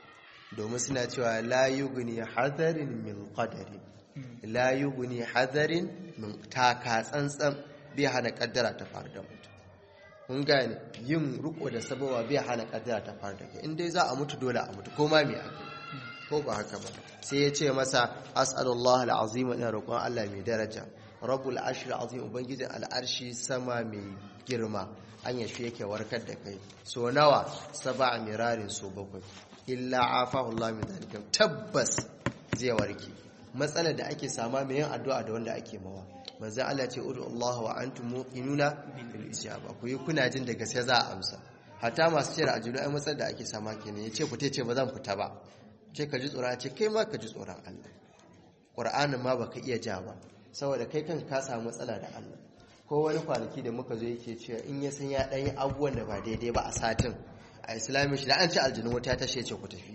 domin suna cewa la yughni hadarin min qadari la yughni hadarin min taka tsantsan bai hana kaddara ta faru da mutum kun gane yin riko da sabawa bai hana kaddara ta faru da kai in dai za a mutu dole a mutu ko ma me aka ko ba haka ba sai ya ce masa as'alullah al'azim ina roƙon Allah mai daraja rabbul arshil azim ubangijin al'arshi sama mai girma an yashi yake warkar da kai so nawa 7 mirarin so 7 illa afahu Allah min zalika tabbas zai warke matsalar da ake sama mai yin addu'a da wanda ake mawa manzo Allah ce udu Allah wa antum muqinuna bil ijaba ku yi kuna jin da gaskiya za a amsa hatta masu cewa ajulu ai matsalar da ake sama kenan yace ku tace ba zan fita ba ce ka ji tsoron ce kai ma ka ji tsoron Allah Qur'anin ma baka iya ja ba saboda kai kanka ka samu matsala da Allah ko wani kwanaki da muka zo yake cewa in ya san ya dan yi abubuwan da ba daidai ba a satin a islami shi da an ci aljinu wata ta ce ku tafi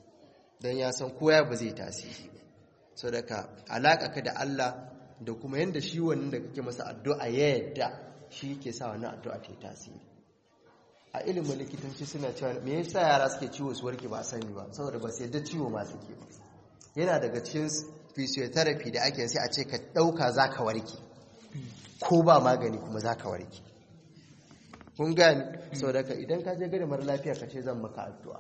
dan ya san koya ba zai tasiri ba saboda ka alaka ka da Allah da kuma yanda shi wannan da kake masa addu'a ya yadda shi yake sa wannan addu'a ta tasiri a ilimin likitanci suna cewa me yasa yara suke ciwo su warke ba sani ba saboda ba su yadda ciwo ma suke ba. Yana daga cikin physiotherapy da ake sai a ce ka dauka zaka warke ko ba magani kuma zaka warke. Kun gani saboda ka idan ka je gari mara lafiya ka ce zan maka addu'a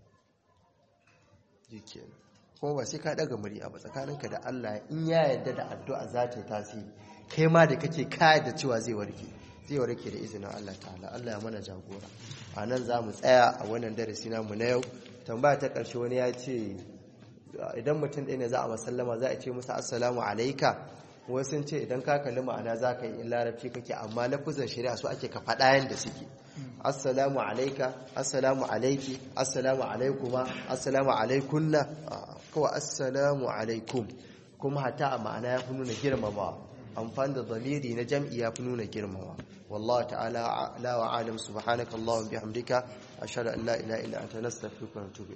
jikenan kuma ba sai ka daga murya ba tsakaninka da Allah in ya yarda da addu'a za ta yi tasiri kai ma da kake kayar da cewa zai warke da izinin Allah ta'ala. Allah ya mana jagora. A nan za mu tsaya a wannan darasi namu na yau. Tambaya ta ƙarshe wani ya ce idan mutum ɗaya ne za a masallama za a ce musa assalamu alaika, wasu sun ce idan ka kalli ma'ana za ka yi in larabci kake amma lafuzan shari'a su ake ka faɗa yadda suke. Assalamu alaika, assalamu alaiki, assalamu alaikuma, assalamu alaikunna, kawai assalamu alaikum. Kuma hata a ma'ana ya fi nuna girmamawa, amfani da zamiri na jam'i ya fi nuna girmamawa. Wallahu ta'ala la wa alam, subhanakallahumma bihamdika ashhadu an la ilaha illa anta nastaghfiruka wa natubu